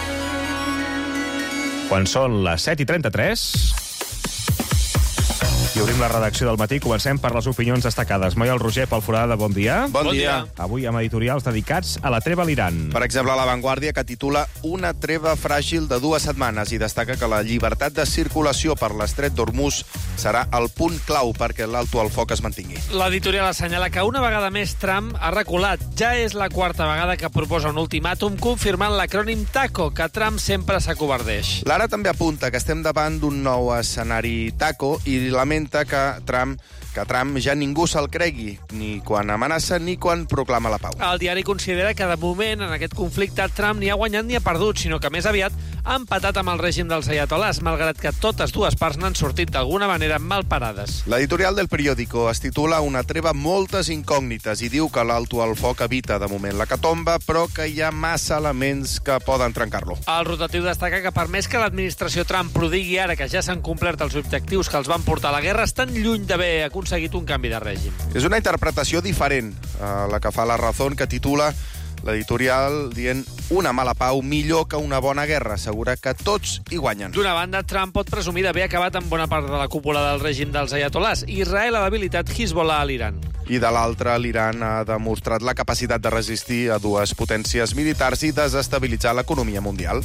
Quan són les 7:33... I obrim la redacció del matí. Comencem per les opinions destacades. Moia el Roger, Pol Forada, bon dia. Bon dia. Avui amb editorials dedicats a la treva a l'Iran. Per exemple, La Vanguardia, que titula Una treva fràgil de 2 setmanes i destaca que la llibertat de circulació per l'estret d'Hormuz serà el punt clau perquè l'alto al foc es mantingui. L'editorial assenyala que una vegada més Trump ha reculat. Ja és la 4a vegada que proposa un ultimàtum confirmant l'acrònim TACO, que Trump sempre s'acovardeix. L'Ara també apunta que estem davant d'un nou escenari TACO i lamenta que Trump ja ningú se'l cregui, ni quan amenaça ni quan proclama la pau. El diari considera que, de moment, en aquest conflicte, Trump ni ha guanyat ni ha perdut, sinó que més aviat ha empatat amb el règim dels ayatolás, malgrat que totes dues parts n'han sortit d'alguna manera mal parades. L'editorial del periòdico es titula Una treva moltes incògnites i diu que l'alto al foc evita, de moment, la catomba, però que hi ha massa elements que poden trencar-lo. El rotatiu destaca que, per més que l'administració Trump prodigui ara que ja s'han complert els objectius que els van portar a la guerra, estan lluny d'haver aconseguit un canvi de règim. És una interpretació diferent a la que fa La Razón, que titula l'editorial dient una mala pau millor que una bona guerra, assegura que tots hi guanyen. D'una banda, Trump pot presumir d'haver acabat amb bona part de la cúpula del règim dels ayatolás. Israel ha debilitat Hezbollah a l'Iran. I de l'altra, l'Iran ha demostrat la capacitat de resistir a 2 potències militars i desestabilitzar l'economia mundial.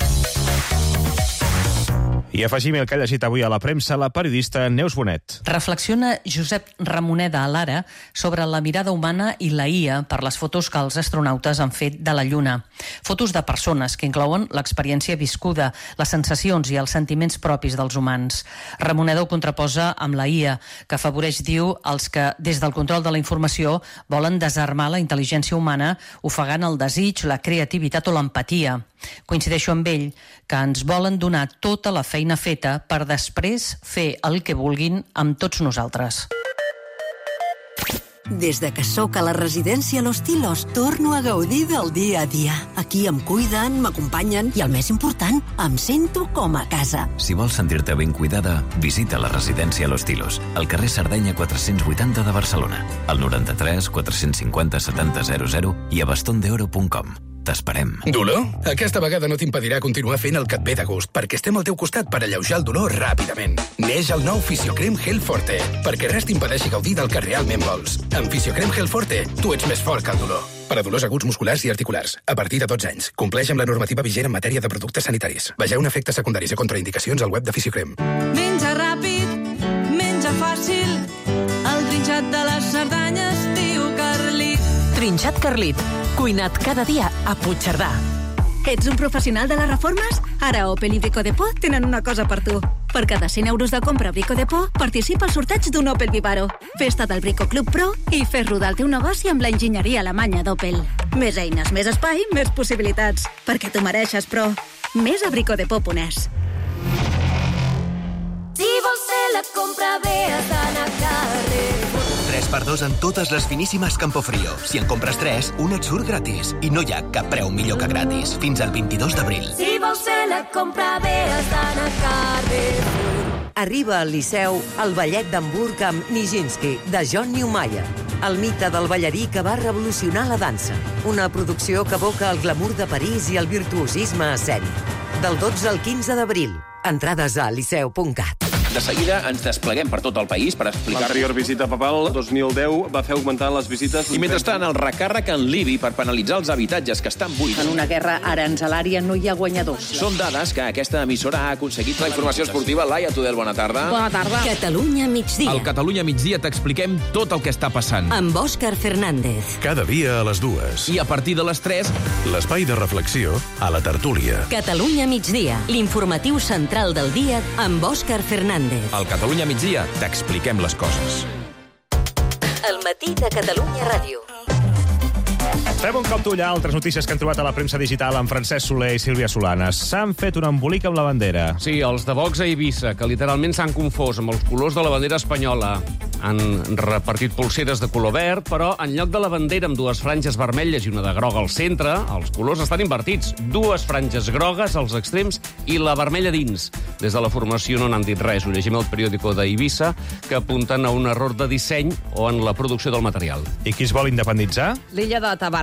I afegim el que ha llegit avui a la premsa la periodista Neus Bonet. Reflexiona Josep Ramoneda a l'Ara sobre la mirada humana i la IA per les fotos que els astronautes han fet de la Lluna. Fotos de persones que inclouen l'experiència viscuda, les sensacions i els sentiments propis dels humans. Ramoneda ho contraposa amb la IA, que afavoreix, diu, els que, des del control de la informació, volen desarmar la intel·ligència humana, ofegant el desig, la creativitat o l'empatia. Coincideixo amb ell, que ens volen donar tota la feina feta per després fer el que vulguin amb tots nosaltres. Des de que sóc a la residència Los Tilos, torno a gaudir del dia a dia. Aquí em cuiden, m'acompanyen i, el més important, em sento com a casa. Si vols sentir-te ben cuidada, visita la residència Los Tilos, al carrer Sardenya 480 de Barcelona, al 93 450 70 00 i a bastondeoro.com. T'esperem. Dolor? Aquesta vegada no t'impedirà continuar fent el que et ve de gust, perquè estem al teu costat per alleujar el dolor ràpidament. Neix el nou Fisiocrem Gel Forte, perquè res t'impedeixi gaudir del que realment vols. Amb Fisiocrem Gel Forte, tu ets més fort que el dolor. Per a dolors aguts musculars i articulars, a partir de 12 anys. Compleix amb la normativa vigent en matèria de productes sanitaris. Vegeu efectes secundaris i contraindicacions al web de Fisiocrem. Menja ràpid, menja fàcil, el trinxat de les Cerdanyes diu Carlit. Trinxat Carlit, cuinat cada dia a Puigcerdà. Ets un professional de les reformes? Ara Opel i Brico Depot tenen una cosa per tu. Per cada 100 euros de compra a Brico Depot, participa al sorteig d'un Opel Vivaro. Festa del Brico Club Pro i fes rodar el teu negoci amb l'enginyeria alemanya d'Opel. Més eines, més espai, més possibilitats. Perquè t'ho mereixes, però més a bricodepot.es. Si vols fer la compra bé, has d'anar a Carrefour. 3x2 en totes les finíssimes Campofrío. Si en compres 3, un et surt gratis. I no hi ha cap preu millor que gratis. Fins al 22 d'abril. Si vols fer la compra bé, has d'anar a Carrefour. Arriba al Liceu el ballet d'Hamburg amb Nijinsky, de John Neumeier. El mite del ballarí que va revolucionar la dansa. Una producció que evoca el glamour de París i el virtuosisme escènic. Del 12 al 15 d'abril. Entrades a liceu.cat. De seguida ens despleguem per tot el país per explicar... L'anterior visita papal, 2010, va fer augmentar les visites... I mentrestant, el recàrrec en Libi per penalitzar els habitatges que estan buits. En una guerra aranzelària no hi ha guanyadors. Són dades que aquesta emissora ha aconseguit. La informació esportiva, Laia Tudel, bona tarda. Bona tarda. Catalunya migdia. Al Catalunya migdia t'expliquem tot el que està passant. Amb Òscar Fernández. Cada dia a les 2. I a partir de les 3... L'espai de reflexió a la tertúlia. Catalunya migdia. L'informatiu central del dia amb Òscar Fernández. Al Catalunya migdia t'expliquem les coses. El matí de Catalunya Ràdio. Fem un cop d'ull a altres notícies que han trobat a la premsa digital amb Francesc Soler i Sílvia Solanes. S'han fet un embolic amb la bandera. Sí, els de Vox a Eivissa, que literalment s'han confós amb els colors de la bandera espanyola. Han repartit polseres de color verd, però en lloc de la bandera amb 2 franges vermelles i una de groga al centre, els colors estan invertits. 2 franges grogues als extrems i la vermella dins. Des de la formació no n'han dit res. Ho llegim al periòdico d'Eivissa, que apunten a un error de disseny o en la producció del material. I qui es vol independitzar? L'illa de Tabarca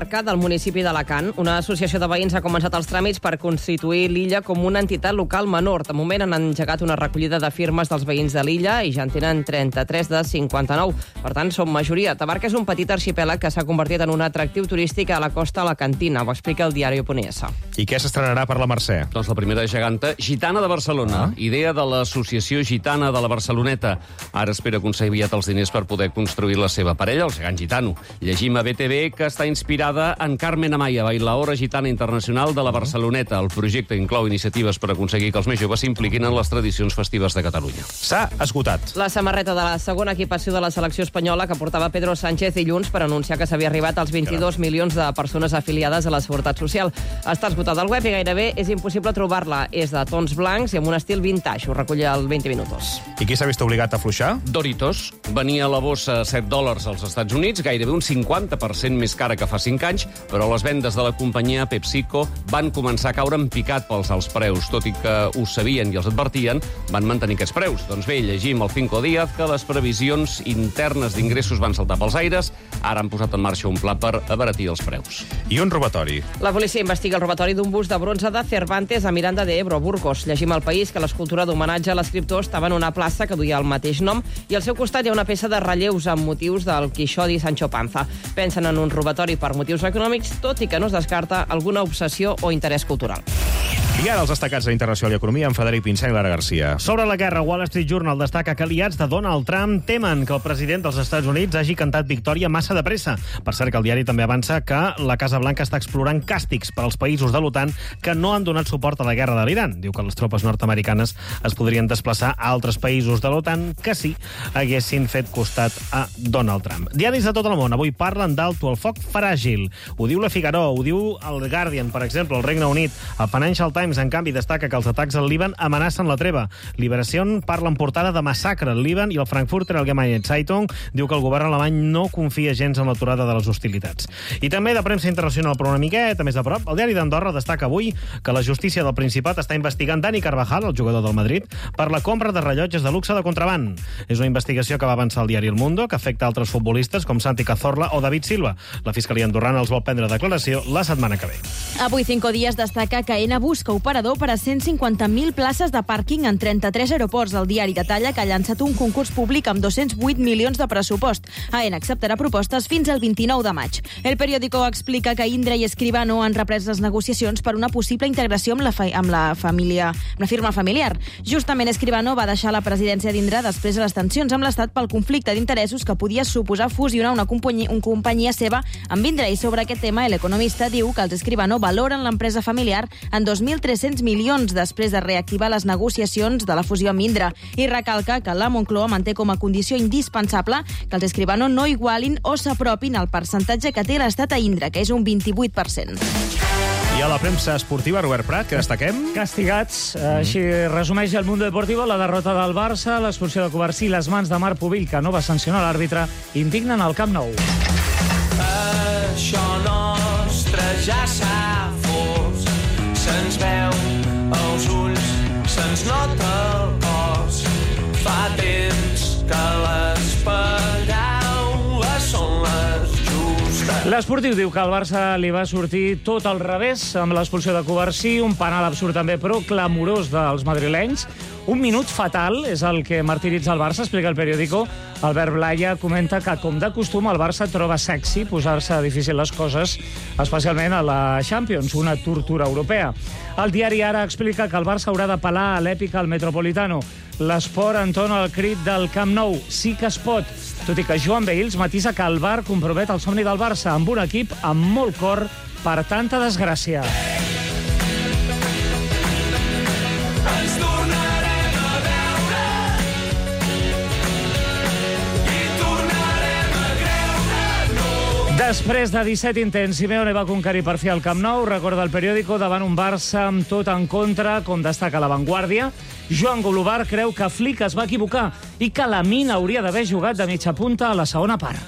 Barca, del municipi d'Alacant. Una associació de veïns ha començat els tràmits per constituir l'illa com una entitat local menor. De moment han engegat una recollida de firmes dels veïns de l'illa i ja en tenen 33 de 59. Per tant, són majoria. Tabarca és un petit arxipèlag que s'ha convertit en un atractiu turístic a la costa alacantina. Ho explica el diari Oponiesa. I què s'estrenarà per la Mercè? Doncs la primera geganta gitana de Barcelona. Idea de l'Associació Gitana de la Barceloneta. Ara espera aconseguir aviat els diners per poder construir la seva parella, el gegant gitano. Llegim a BTV que està inspirada en Carmen Amaya, bailaora gitana internacional de la Barceloneta. El projecte inclou iniciatives per aconseguir que els més joves s'impliquin en les tradicions festives de Catalunya. S'ha esgotat. La samarreta de la segona equipació de la selecció espanyola que portava Pedro Sánchez dilluns per anunciar que s'havia arribat als 22 milions de persones afiliades a la Seguretat Social. Està esgotada al web i gairebé és impossible trobar-la. És de tons blancs i amb un estil vintage. Ho recull el 20 Minutos. I qui s'ha vist obligat a afluixar? Doritos. Venia la bossa a $7 als Estats Units, gairebé un 50% més cara que fa 5 anys, però les vendes de la companyia PepsiCo van començar a caure en picat pels alts preus. Tot i que ho sabien i els advertien, van mantenir aquests preus. Doncs bé, llegim al Cinco Días que les previsions internes d'ingressos van saltar pels aires. Ara han posat en marxa un pla per abaratir els preus. I un robatori. La policia investiga el robatori d'un bust de bronze de Cervantes a Miranda de Ebro, Burgos. Llegim al País que l'escultura d'homenatge a l'escriptor estava en una plaça que duia el mateix nom i al seu costat hi ha una peça de relleus amb motius del Quixot i Sancho Panza. Pensen en un robatori per motius econòmics, tot i que no es descarta alguna obsessió o interès cultural. I ara els destacats de Internacional i Economia amb Frederic Pinsà i Lara Garcia. Sobre la guerra, Wall Street Journal destaca que aliats de Donald Trump temen que el president dels Estats Units hagi cantat victòria massa de pressa. Per cert, que el diari també avança que la Casa Blanca està explorant càstigs per als països de l'OTAN que no han donat suport a la guerra de l'Iran. Diu que les tropes nord-americanes es podrien desplaçar a altres països de l'OTAN que sí haguessin fet costat a Donald Trump. Diaris de tot el món avui parlen d'alto el foc fràgil. Ho diu la Figaro, ho diu el Guardian, per exemple, el Regne Unit. El Financial Times, en canvi, destaca que els atacs al Líban amenacen la treva. Liberació parla en portada de massacre al Líban i el Frankfurter Allgemeine Zeitung diu que el govern alemany no confia gens en l'aturada de les hostilitats. I també de premsa internacional, però una miqueta més a prop, el diari d'Andorra destaca avui que la justícia del Principat està investigant Dani Carvajal, el jugador del Madrid, per la compra de rellotges de luxe de contraband. És una investigació que va avançar el diari El Mundo, que afecta altres futbolistes com Santi Cazorla o David Silva. La Fiscalia andorrana els vol prendre declaració la setmana que ve. Avui Cinco Días destaca que AENA busca operador per a 150.000 places de pàrquing en 33 aeroports. El diari detalla que ha llançat un concurs públic amb 208 milions de pressupost. AENA acceptarà propostes fins al 29 de maig. El periòdico explica que Indra i Escribano han reprès les negociacions per una possible integració amb la firma familiar. Justament Escribano va deixar la presidència d'Indra després de les tensions amb l'Estat pel conflicte d'interessos que podia suposar fusionar una companyia seva amb Indra. I sobre aquest tema, l'economista diu que els Escribano valoren l'empresa familiar en 2.300 milions després de reactivar les negociacions de la fusió amb Indra. I recalca que la Moncloa manté com a condició indispensable que els Escribano no igualin o s'apropin al percentatge que té l'Estat a Indra, que és un 28%. I a la premsa esportiva, Robert Prat, que destaquem? Castigats. Així resumeix el Mundo Deportivo la derrota del Barça, l'expulsió de Covarsí i les mans de Marc Pubill, que no va sancionar l'àrbitre, indignen al Camp Nou. Això nostre ja s'ha fos, se'ns veu als ulls, se'ns nota el cos. Fa temps que les paraules són les justes. L'Esportiu diu que al Barça li va sortir tot al revés amb l'expulsió de Covarsí, un penal absurd també, però clamorós dels madrilenys. Un minut fatal és el que martiritza el Barça, explica el periòdico. Albert Blaya comenta que, com de costum, el Barça troba sexy posar-se difícil les coses, especialment a la Champions, una tortura europea. El diari Ara explica que el Barça haurà d'apel·lar a l'èpica al Metropolitano. L'Esport entona el crit del Camp Nou, sí que es pot, tot i que Joan Bales matisa que el VAR compromet el somni del Barça amb un equip amb molt cor per tanta desgràcia. Ens tornarem a veure i tornarem a creure-nos. Després de 17 intents, Simeone va conquerir per fi el Camp Nou, recorda el periòdico, davant un Barça amb tot en contra, com destaca La Vanguardia. Joan Golobar creu que Flick es va equivocar i que Lamine hauria d'haver jugat de mitja punta a la segona part.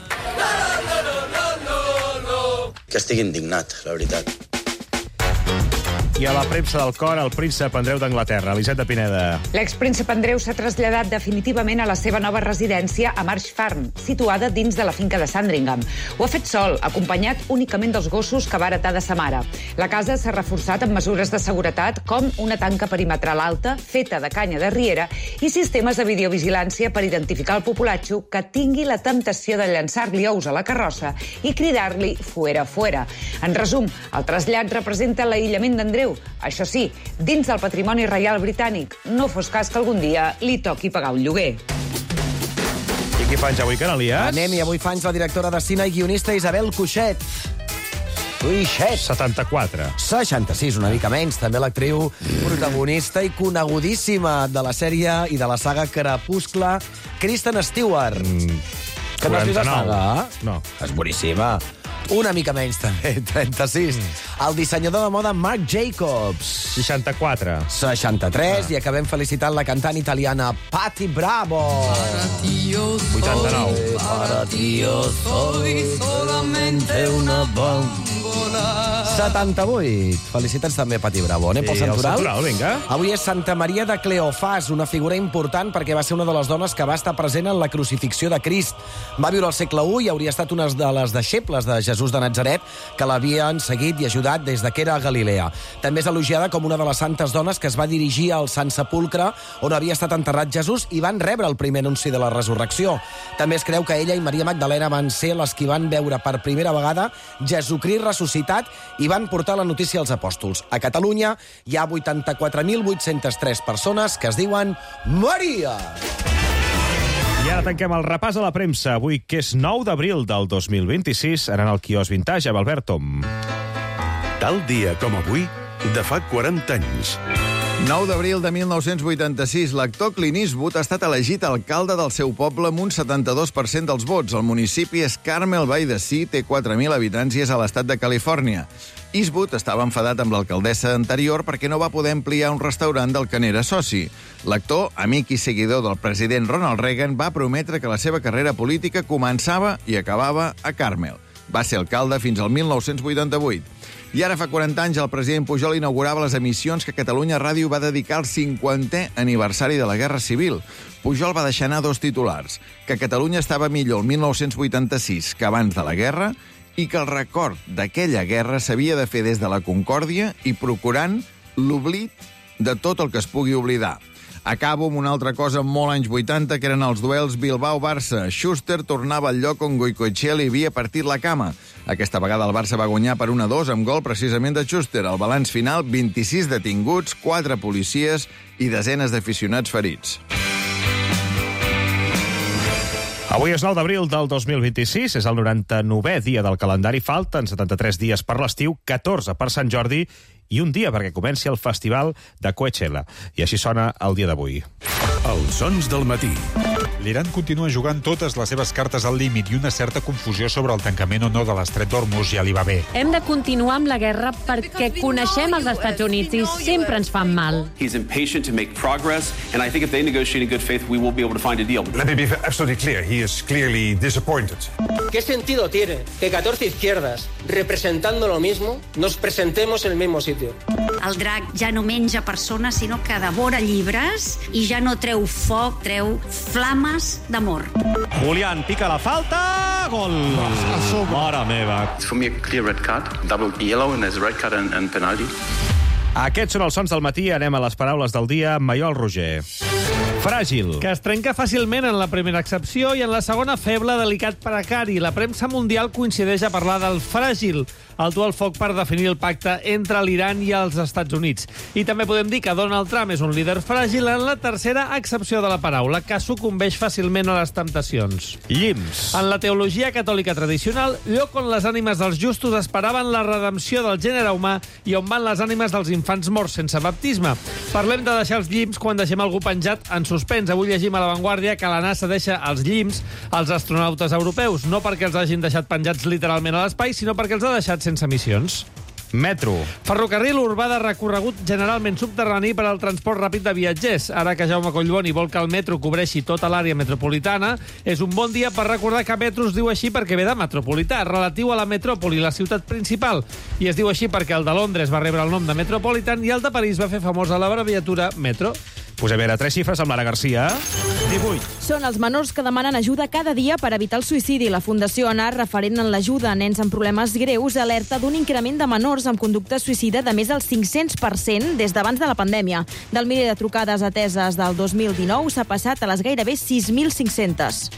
Que estic indignat, la veritat. I a la premsa del cor, el príncep Andreu d'Anglaterra. Eliset de Pineda. L'expríncep Andreu s'ha traslladat definitivament a la seva nova residència a Marsh Farm, situada dins de la finca de Sandringham. Ho ha fet sol, acompanyat únicament dels gossos que va heretar de sa mare. La casa s'ha reforçat amb mesures de seguretat com una tanca perimetral alta, feta de canya de riera, i sistemes de videovigilància per identificar el populatxo que tingui la temptació de llançar-li ous a la carrossa i cridar-li fuera, fuera. En resum, el trasllat representa l'aïllament d'Andreu. Això sí, dins del patrimoni reial britànic, no fos cas que algun dia li toqui pagar un lloguer. I qui fa anys avui, Canalies? Anem, i avui fa anys la directora de cine i guionista Isabel Cuixet. 74. 66, una mica menys. També l'actriu protagonista i conegudíssima de la sèrie i de la saga Crepuscle, Kristen Stewart. Que no has vist la saga? No. És boníssima. Una mica menys, també, 36. El dissenyador de moda Marc Jacobs. 64. 63. I acabem felicitant la cantant italiana Patti Bravo. 89. Para ti yo soy solamente una bombola. 78. Felicitats també a Patti Bravo. Anem pel santoral? Santoral, vinga. Avui és Santa Maria de Cleofàs, una figura important perquè va ser una de les dones que va estar present en la crucifixió de Crist. Va viure al segle I i hauria estat una de les deixebles de Jesús de Natzaret que l'havien seguit i ajudat des que era a Galilea. També és elogiada com una de les santes dones que es va dirigir al Sant Sepulcre on havia estat enterrat Jesús i van rebre el primer anunci de la resurrecció. També es creu que ella i Maria Magdalena van ser les qui van veure per primera vegada Jesucrist ressuscitat i van portar la notícia als apòstols. A Catalunya hi ha 84.803 persones que es diuen Maria. I ara tanquem el repàs a la premsa. Avui, que és 9 d'abril del 2026, anant al quiosc Vintage amb Albert Tom. Tal dia com avui, de fa 40 anys. 9 d'abril de 1986, l'actor Clint Eastwood ha estat elegit alcalde del seu poble amb un 72% dels vots. El municipi és Carmel by the Sea, té 4.000 habitants i és a l'estat de Califòrnia. Eastwood estava enfadat amb l'alcaldessa anterior perquè no va poder ampliar un restaurant del que n'era soci. L'actor, amic i seguidor del president Ronald Reagan, va prometre que la seva carrera política començava i acabava a Carmel. Va ser alcalde fins al 1988. I ara fa 40 anys el president Pujol inaugurava les emissions que Catalunya Ràdio va dedicar al 50è aniversari de la Guerra Civil. Pujol va deixar anar 2 titulars, que Catalunya estava millor el 1986 que abans de la guerra i que el record d'aquella guerra s'havia de fer des de la concòrdia i procurant l'oblit de tot el que es pugui oblidar. Acabo amb una altra cosa molt anys 80, que eren els duels Bilbao-Barça. Schuster tornava al lloc on Goicoechea li havia partit la cama. Aquesta vegada el Barça va guanyar per 1-2 amb gol precisament de Schuster. El balanç final, 26 detinguts, 4 policies i desenes d'aficionats ferits. Avui és 9 d'abril del 2026, és el 99è dia del calendari. Falten 73 dies per l'estiu, 14 per Sant Jordi i un dia perquè comenci el festival de Coachella. I així sona el dia d'avui. Els sons del matí. L'Iran continua jugant totes les seves cartes al límit i una certa confusió sobre el tancament o no de l'estret d'Hormuz ja li va bé. Hem de continuar amb la guerra perquè coneixem els Estats Units i sempre ens fan mal. He's impatient to make progress, and I think if they negotiate in good faith, we will be able to find a deal. Let me be absolutely clear. He is clearly disappointed. ¿Qué sentido tiene que 14 izquierdas, representando lo mismo, nos presentemos en el mismo sitio? El drac ja no menja persones, sinó que devora llibres i ja no treu foc, treu flames d'amor. Julián pica la falta, gol! Mare meva. For me, a clear red card, double yellow, and there's a red card and penalty. Aquests són els sons del matí. Anem a les paraules del dia amb Maiol Roger. Fràgil. Que es trenca fàcilment en la primera accepció i en la segona feble, delicat, precari. La premsa mundial coincideix a parlar del fràgil, el dur al foc per definir el pacte entre l'Iran i els Estats Units. I també podem dir que Donald Trump és un líder fràgil en la tercera accepció de la paraula, que sucumbeix fàcilment a les temptacions. Llims. En la teologia catòlica tradicional, lloc on les ànimes dels justos esperaven la redempció del gènere humà i on van les ànimes dels infants morts sense baptisme. Parlem de deixar els llims quan deixem algú penjat en suspens. Avui llegim a La Vanguardia que la NASA deixa els llims als astronautes europeus, no perquè els hagin deixat penjats literalment a l'espai, sinó perquè els ha deixat sense missions. Metro. Ferrocarril urbà de recorregut generalment subterrani per al transport ràpid de viatgers. Ara que Jaume Collboni vol que el metro cobreixi tota l'àrea metropolitana, és un bon dia per recordar que metro es diu així perquè ve de metropolità, relatiu a la metròpoli, la ciutat principal. I es diu així perquè el de Londres va rebre el nom de Metropolitan i el de París va fer famosa l'abreviatura Metro. Posem a veure 3 xifres amb Lara Garcia. 18. Són els menors que demanen ajuda cada dia per evitar el suïcidi. La Fundació ANAR, referent en l'ajuda a nens amb problemes greus, alerta d'un increment de menors amb conducta suïcida de més del 500% des d'abans de la pandèmia. Del miler de trucades ateses del 2019 s'ha passat a les gairebé 6.500.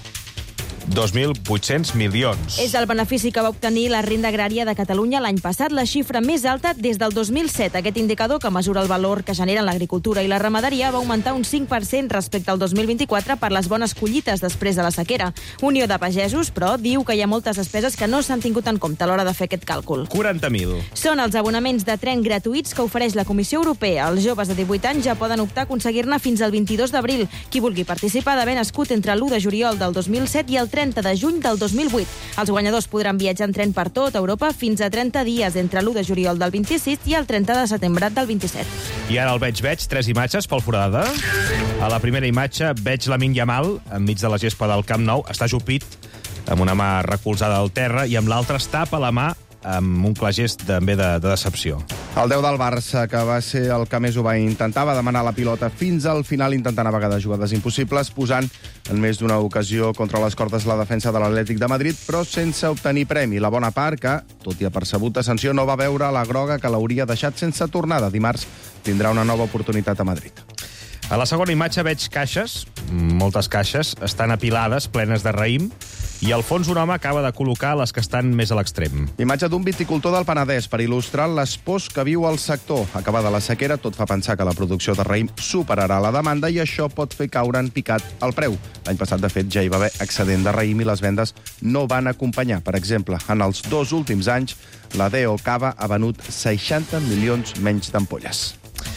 2.800 milions. És el benefici que va obtenir la renda agrària de Catalunya l'any passat, la xifra més alta des del 2007. Aquest indicador, que mesura el valor que generen l'agricultura i la ramaderia, va augmentar un 5% respecte al 2024 per les bones collites després de la sequera. Unió de Pagesos, però, diu que hi ha moltes despeses que no s'han tingut en compte a l'hora de fer aquest càlcul. 40.000. Són els abonaments de tren gratuïts que ofereix la Comissió Europea. Els joves de 18 anys ja poden optar a aconseguir-ne fins al 22 d'abril. Qui vulgui participar d'haver nascut entre l'1 de juliol del 2007 i el 30 de juny del 2008. Els guanyadors podran viatjar en tren per tot Europa fins a 30 dies entre l'1 de juliol del 26 i el 30 de setembre del 27. I ara el veig, 3 imatges pel Forada. A la primera imatge veig Lamine Yamal enmig de la gespa del Camp Nou. Està ajupit, amb una mà recolzada al terra, i amb l'altra es tapa la mà amb un clar gest també de decepció. El 10 del Barça, que va ser el que més ho va intentar, va demanar la pilota fins al final, intentant a vegades jugades impossibles, posant en més d'una ocasió contra les cordes la defensa de l'Atlètic de Madrid, però sense obtenir premi. La bona part que, tot i apercebuda sanció, no va veure la groga que l'hauria deixat sense tornada. Dimarts tindrà una nova oportunitat a Madrid. A la segona imatge veig caixes, moltes caixes, estan apilades, plenes de raïm, i al fons un home acaba de col·locar les que estan més a l'extrem. Imatge d'un viticultor del Penedès per il·lustrar les pors que viu el sector. Acabada la sequera, tot fa pensar que la producció de raïm superarà la demanda i això pot fer caure en picat el preu. L'any passat, de fet, ja hi va haver excedent de raïm i les vendes no van acompanyar. Per exemple, en els 2 últims anys, la DO Cava ha venut 60 milions menys d'ampolles.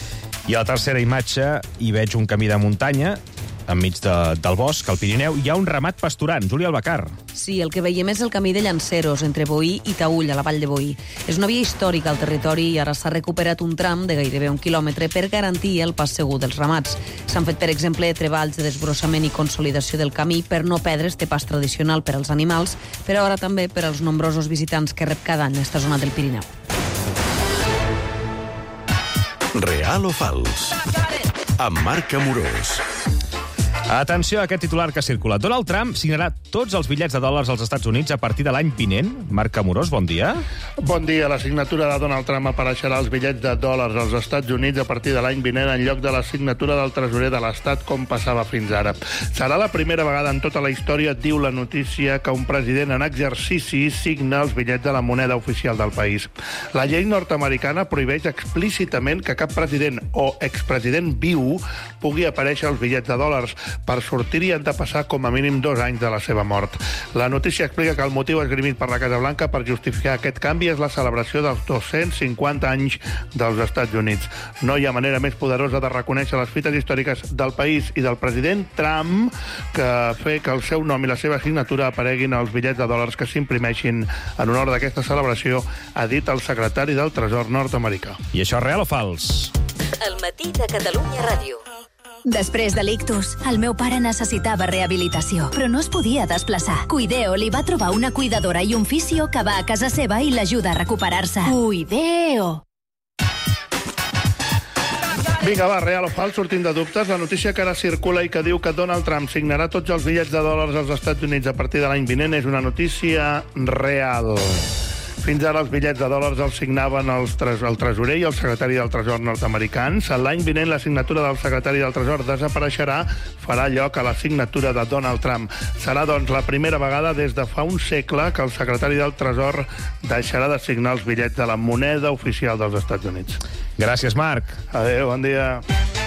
I a la tercera imatge hi veig un camí de muntanya, enmig del bosc, al Pirineu, hi ha un ramat pasturant. Júlia Albacar. Sí, el que veiem és el camí de Llanceros, entre Boí i Taüll, a la vall de Boí. És una via històrica al territori i ara s'ha recuperat un tram de gairebé 1 quilòmetre per garantir el pas segur dels ramats. S'han fet, per exemple, treballs de desbrossament i consolidació del camí per no perdre este pas tradicional per als animals, però ara també per als nombrosos visitants que rep cada any esta zona del Pirineu. Real o fals? Amb Marc Amorós. Atenció a aquest titular que circula. Donald Trump signarà tots els bitllets de dòlars als Estats Units a partir de l'any vinent. Marc Amorós, bon dia. Bon dia. La signatura de Donald Trump apareixerà als bitllets de dòlars als Estats Units a partir de l'any vinent en lloc de la signatura del tresorer de l'Estat, com passava fins ara. Serà la primera vegada en tota la història, diu la notícia, que un president en exercici signa els bitllets de la moneda oficial del país. La llei nord-americana prohibeix explícitament que cap president o expresident viu pugui aparèixer als bitllets de dòlars. Per sortir-hi han de passar com a mínim 2 anys de la seva mort. La notícia explica que el motiu esgrimit per la Casa Blanca per justificar aquest canvi és la celebració dels 250 anys dels Estats Units. No hi ha manera més poderosa de reconèixer les fites històriques del país i del president Trump que fer que el seu nom i la seva signatura apareguin als bitllets de dòlars que s'imprimeixin en honor d'aquesta celebració, ha dit el secretari del Tresor nord-americà. I això és real o fals? El matí de Catalunya Ràdio. Després de l'ictus, el meu pare necessitava rehabilitació, però no es podia desplaçar. Cuideo li va trobar una cuidadora i un fisio que va a casa seva i l'ajuda a recuperar-se. Cuideo! Vinga, va, real o fals, sortint de dubtes. La notícia que ara circula i que diu que Donald Trump signarà tots els bitllets de dòlars als Estats Units a partir de l'any vinent és una notícia real. Fins ara els bitllets de dòlars els signaven el tresorer i el secretari del Tresor nord-americans. L'any vinent la signatura del secretari del Tresor desapareixerà, farà lloc a la signatura de Donald Trump. Serà, doncs, la primera vegada des de fa un segle que el secretari del Tresor deixarà de signar els bitllets de la moneda oficial dels Estats Units. Gràcies, Marc. Adéu, bon dia.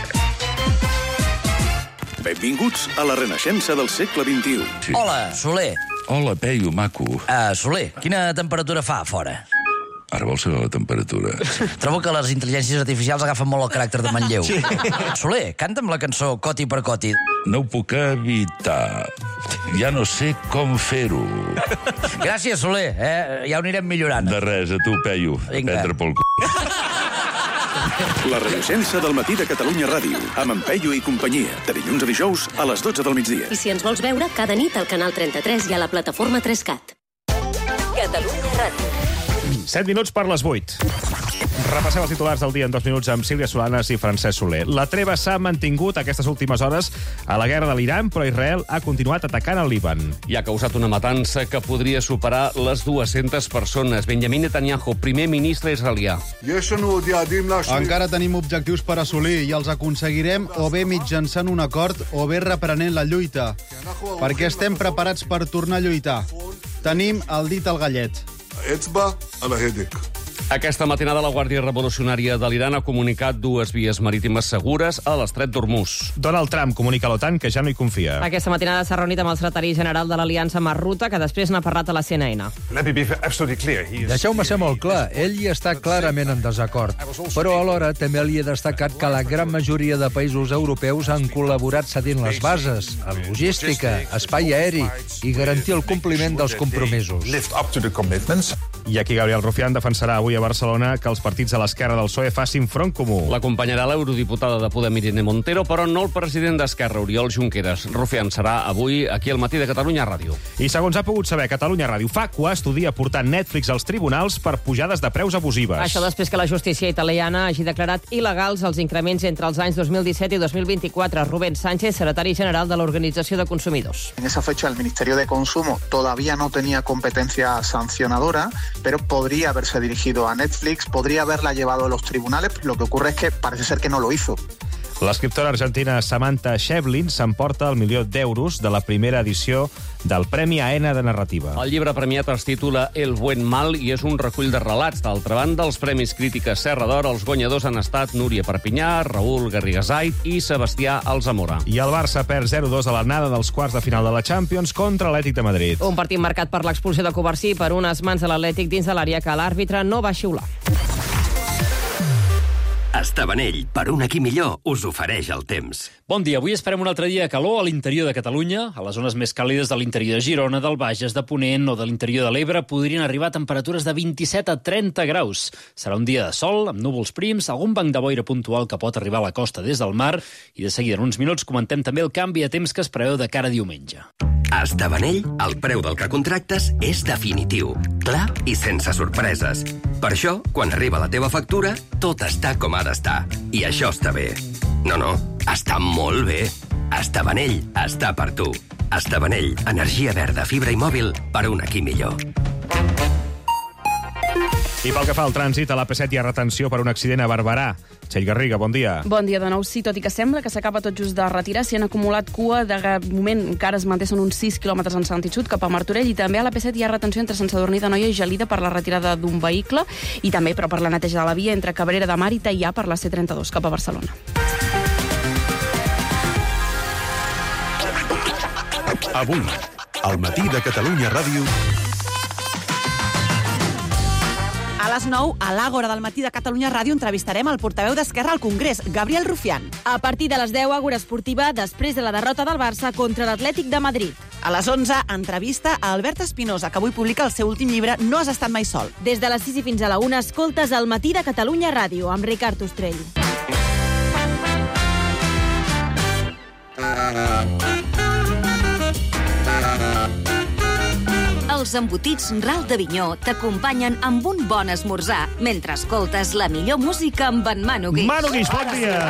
Benvinguts a la renaixença del segle XXI. Sí. Hola, Soler. Hola, Peyu, maco. Soler, quina temperatura fa a fora? Ara vols saber la temperatura? Trobo que les intel·ligències artificials agafen molt el caràcter de Manlleu. Sí. Soler, canta'm la cançó Coti per Coti. No ho puc evitar. Ja no sé com fer-ho. Gràcies, Soler. Ja ho anirem millorant. De res, a tu, Peyu. Prendre pel c***. La radiocència del matí de Catalunya Ràdio, amb en Peyu i companyia, de dilluns a dijous a les 12 del migdia. I si ens vols veure, cada nit al canal 33 i a la plataforma 3CAT. Catalunya Ràdio. 7 minuts per les 8. Repassem els titulars del dia en 2 minuts amb Sílvia Solanes i Francesc Soler. La treva s'ha mantingut aquestes últimes hores a la guerra de l'Iran, però Israel ha continuat atacant el Líban. I ha causat una matança que podria superar les 200 persones. Benjamin Netanyahu, primer ministre israelià. Encara tenim objectius per assolir i els aconseguirem o bé mitjançant un acord o bé reprenent la lluita, perquè estem preparats per tornar a lluitar. Tenim el dit al gallet. Aquesta matinada la Guàrdia Revolucionària de l'Iran ha comunicat 2 vies marítimes segures a l'estret d'Hormuz. Donald Trump comunica a l'OTAN que ja no hi confia. Aquesta matinada s'ha reunit amb el secretari general de l'Aliança Mar Ruta, que després n'ha parlat a la CNN. Deixeu-me ser molt clar, ell hi està clarament en desacord, però alhora també li he destacat que la gran majoria de països europeus han col·laborat cedint les bases, en logística, espai aeri i garantir el compliment dels compromisos. I aquí Gabriel Rufián defensarà avui a Barcelona que els partits de l'esquerra del PSOE facin front comú. L'acompanyarà l'eurodiputada de Podem, Irene Montero, però no el president d'Esquerra, Oriol Junqueras. Rufián serà avui aquí al matí de Catalunya Ràdio. I segons ha pogut saber Catalunya Ràdio, Facua estudia portar Netflix als tribunals per pujades de preus abusives. Això després que la justícia italiana hagi declarat il·legals els increments entre els anys 2017 i 2024. Rubén Sánchez, secretari general de l'Organització de Consumidors. En esa fecha el Ministerio de Consumo todavía no tenía competencia sancionadora, pero podría haberse dirigido a Netflix, podría haberla llevado a los tribunales, lo que ocurre es que parece ser que no lo hizo. L'escriptora argentina Samantha Schweblin s'emporta el €1.000.000 de la primera edició del Premi AENA de Narrativa. El llibre premiat es titula El buen mal i és un recull de relats. D'altra banda, els Premis Crítiques Serra d'Or, els guanyadors han estat Núria Perpinyà, Raül Garrigasait i Sebastià Alzamora. I el Barça perd 0-2 a l'anada dels quarts de final de la Champions contra l'Atlètic de Madrid. Un partit marcat per l'expulsió de Covarsí per unes mans de l'Atlètic dins de l'àrea que l'àrbitre no va xiular. Estavanell, per un aquí millor, us ofereix el temps. Bon dia. Avui esperem un altre dia de calor a l'interior de Catalunya. A les zones més càlides de l'interior de Girona, del Bages, de Ponent o de l'interior de l'Ebre podrien arribar a temperatures de 27 a 30 graus. Serà un dia de sol, amb núvols prims, algun banc de boira puntual que pot arribar a la costa des del mar i de seguida en uns minuts comentem també el canvi de temps que es preveu de cara a diumenge. A Estavanell, el preu del que contractes és definitiu, clar i sense sorpreses. Per això, quan arriba la teva factura, tot està com ha d'estar. I això està bé. No, està molt bé. Estavanell està per tu. Estavanell, energia verda, fibra i mòbil per un aquí millor. I pel que fa al trànsit, a l'AP7 hi ha retenció per un accident a Barberà. Txell Garriga, bon dia. Bon dia de nou. Sí, tot i que sembla que s'acaba tot just de retirar, s'hi han acumulat cua. De moment encara es manté, són uns 6 quilòmetres en sentit sud cap a Martorell, i també a l'AP7 hi ha retenció entre Sant Sadurní d'Anoia i Gelida per la retirada d'un vehicle, i també però per la neteja de la via entre Cabrera de Mar i Teià per la C32 cap a Barcelona. Avui, al matí de Catalunya Ràdio... A les 9, a l'Àgora del matí de Catalunya Ràdio, entrevistarem el portaveu d'Esquerra al Congrés, Gabriel Rufián. A partir de les 10, Àgora Esportiva, després de la derrota del Barça contra l'Atlètic de Madrid. A les 11, entrevista a Albert Espinosa, que avui publica el seu últim llibre No has estat mai sol. Des de les 6 i fins a la 1, escoltes el matí de Catalunya Ràdio, amb Ricard Ostrell. Els embotits Ral d'Avinyó t'acompanyen amb un bon esmorzar mentre escoltes la millor música amb en Manu Guix. Manu Guix, bon dia!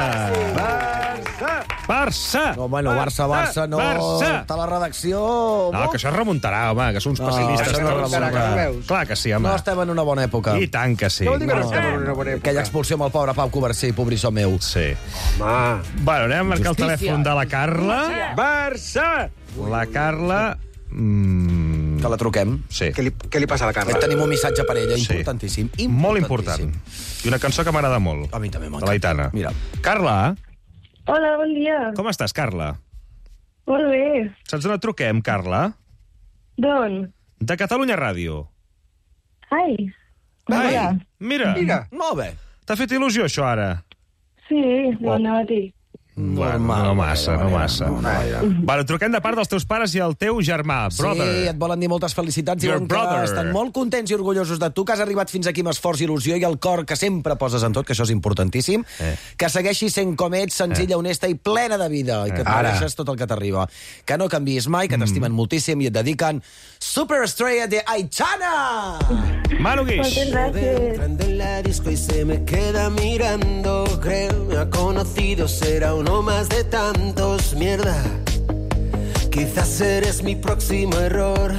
Barça! No, bueno, Barça, no. Barça! Està la redacció... No, que això es remuntarà, home, que són especialistes. això no es remuntarà. Clar que sí, home. No estem en una bona època. I tant que sí. Què vol dir que no estem en una bona època? Aquella expulsió amb el pobre Pau Covarsí, pobrissó meu. Sí. Home. Bueno, anem a marcar el telèfon de la Carla. Barça! La Carla... Que la truquem. Sí. Què li passa a la Carla? Tenim un missatge per ella, importantíssim. Molt important. I una cançó que m'agrada molt. A mi també m'encanta. De l'Aitana. Mira. Carla? Hola, bon dia. Com estàs, Carla? Molt bé. Saps on et truquem, Carla? D'on? De Catalunya Ràdio. Ai. Ai, mira. Molt bé. T'ha fet il·lusió, això, ara? Sí, ho anava a dir. Bueno, no massa. Bueno, truquem de part dels teus pares i el teu germà, brother. Sí, et volen dir moltes felicitats. Diuen que estan molt contents i orgullosos de tu, que has arribat fins aquí amb esforç, il·lusió i el cor que sempre poses en tot, que això és importantíssim. Que segueixis sent com ets, senzilla, honesta i plena de vida, i que et mereixes tot el que t'arriba. Que no canviïs mai, que t'estimen moltíssim i et dediquen Superestrella de Aitana! Manu Guix. Moltes gràcies. En la disco y se me queda mirando. Creo me ha conocido, será uno más de tantos. Mierda, quizás eres mi próximo error.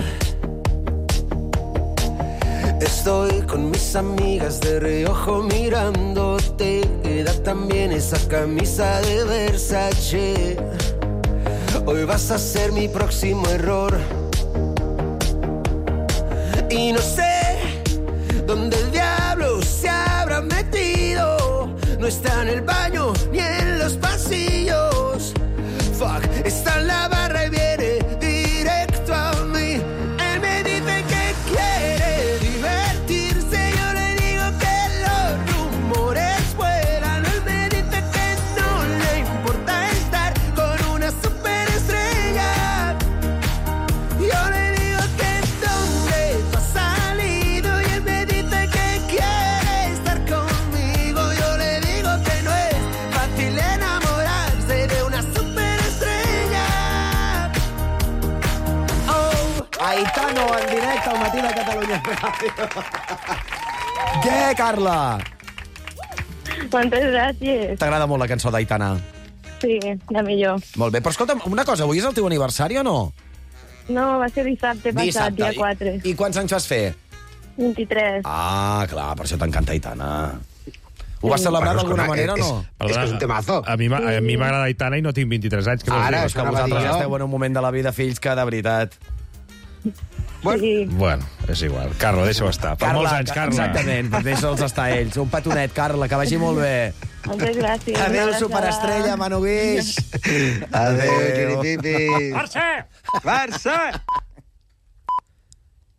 Estoy con mis amigas de reojo mirándote. Queda también esa camisa de Versace. Hoy vas a ser mi próximo error. Y no sé dónde el diablo se habrá metido. No está en el baño ni en los pasillos. Fuck, está en la barra y viene directo a mí. Él me dice que quiere divertirse. Yo le digo que los rumores vuelan. Él me dice que no le importa estar con una superestrella. Yo le digo que dónde tú has salido. Y él me dice que quiere estar conmigo. Yo le digo que no es fácil enamorarse de una superestrella. Oh. Aitano, en directe al matí de Catalunya Ràdio. Què, Carla? Moltes gràcies. T'agrada molt la cançó d'Aitana? Sí, la millor. Molt bé, però escolta'm, una cosa, avui és el teu aniversari o no? No, va ser dissabte passat, dia 4. I quants anys vas fer? 23. Ah, clar, per això t'encanta Aitana. Ho vas celebrar d'alguna manera o no? És que és un temazo. A mi m'agrada Aitana i no tinc 23 anys. Ara, és que vosaltres esteu en un moment de la vida, fills, que de veritat... Bueno, és igual. Carla, deixa-ho estar. Per molts anys, Carla. Exactament, deixa'ls estar ells. Un petonet, Carla, que vagi molt bé. Moltes gràcies. Adéu, superestrella, Manu Guix. Adéu. Barça! Barça!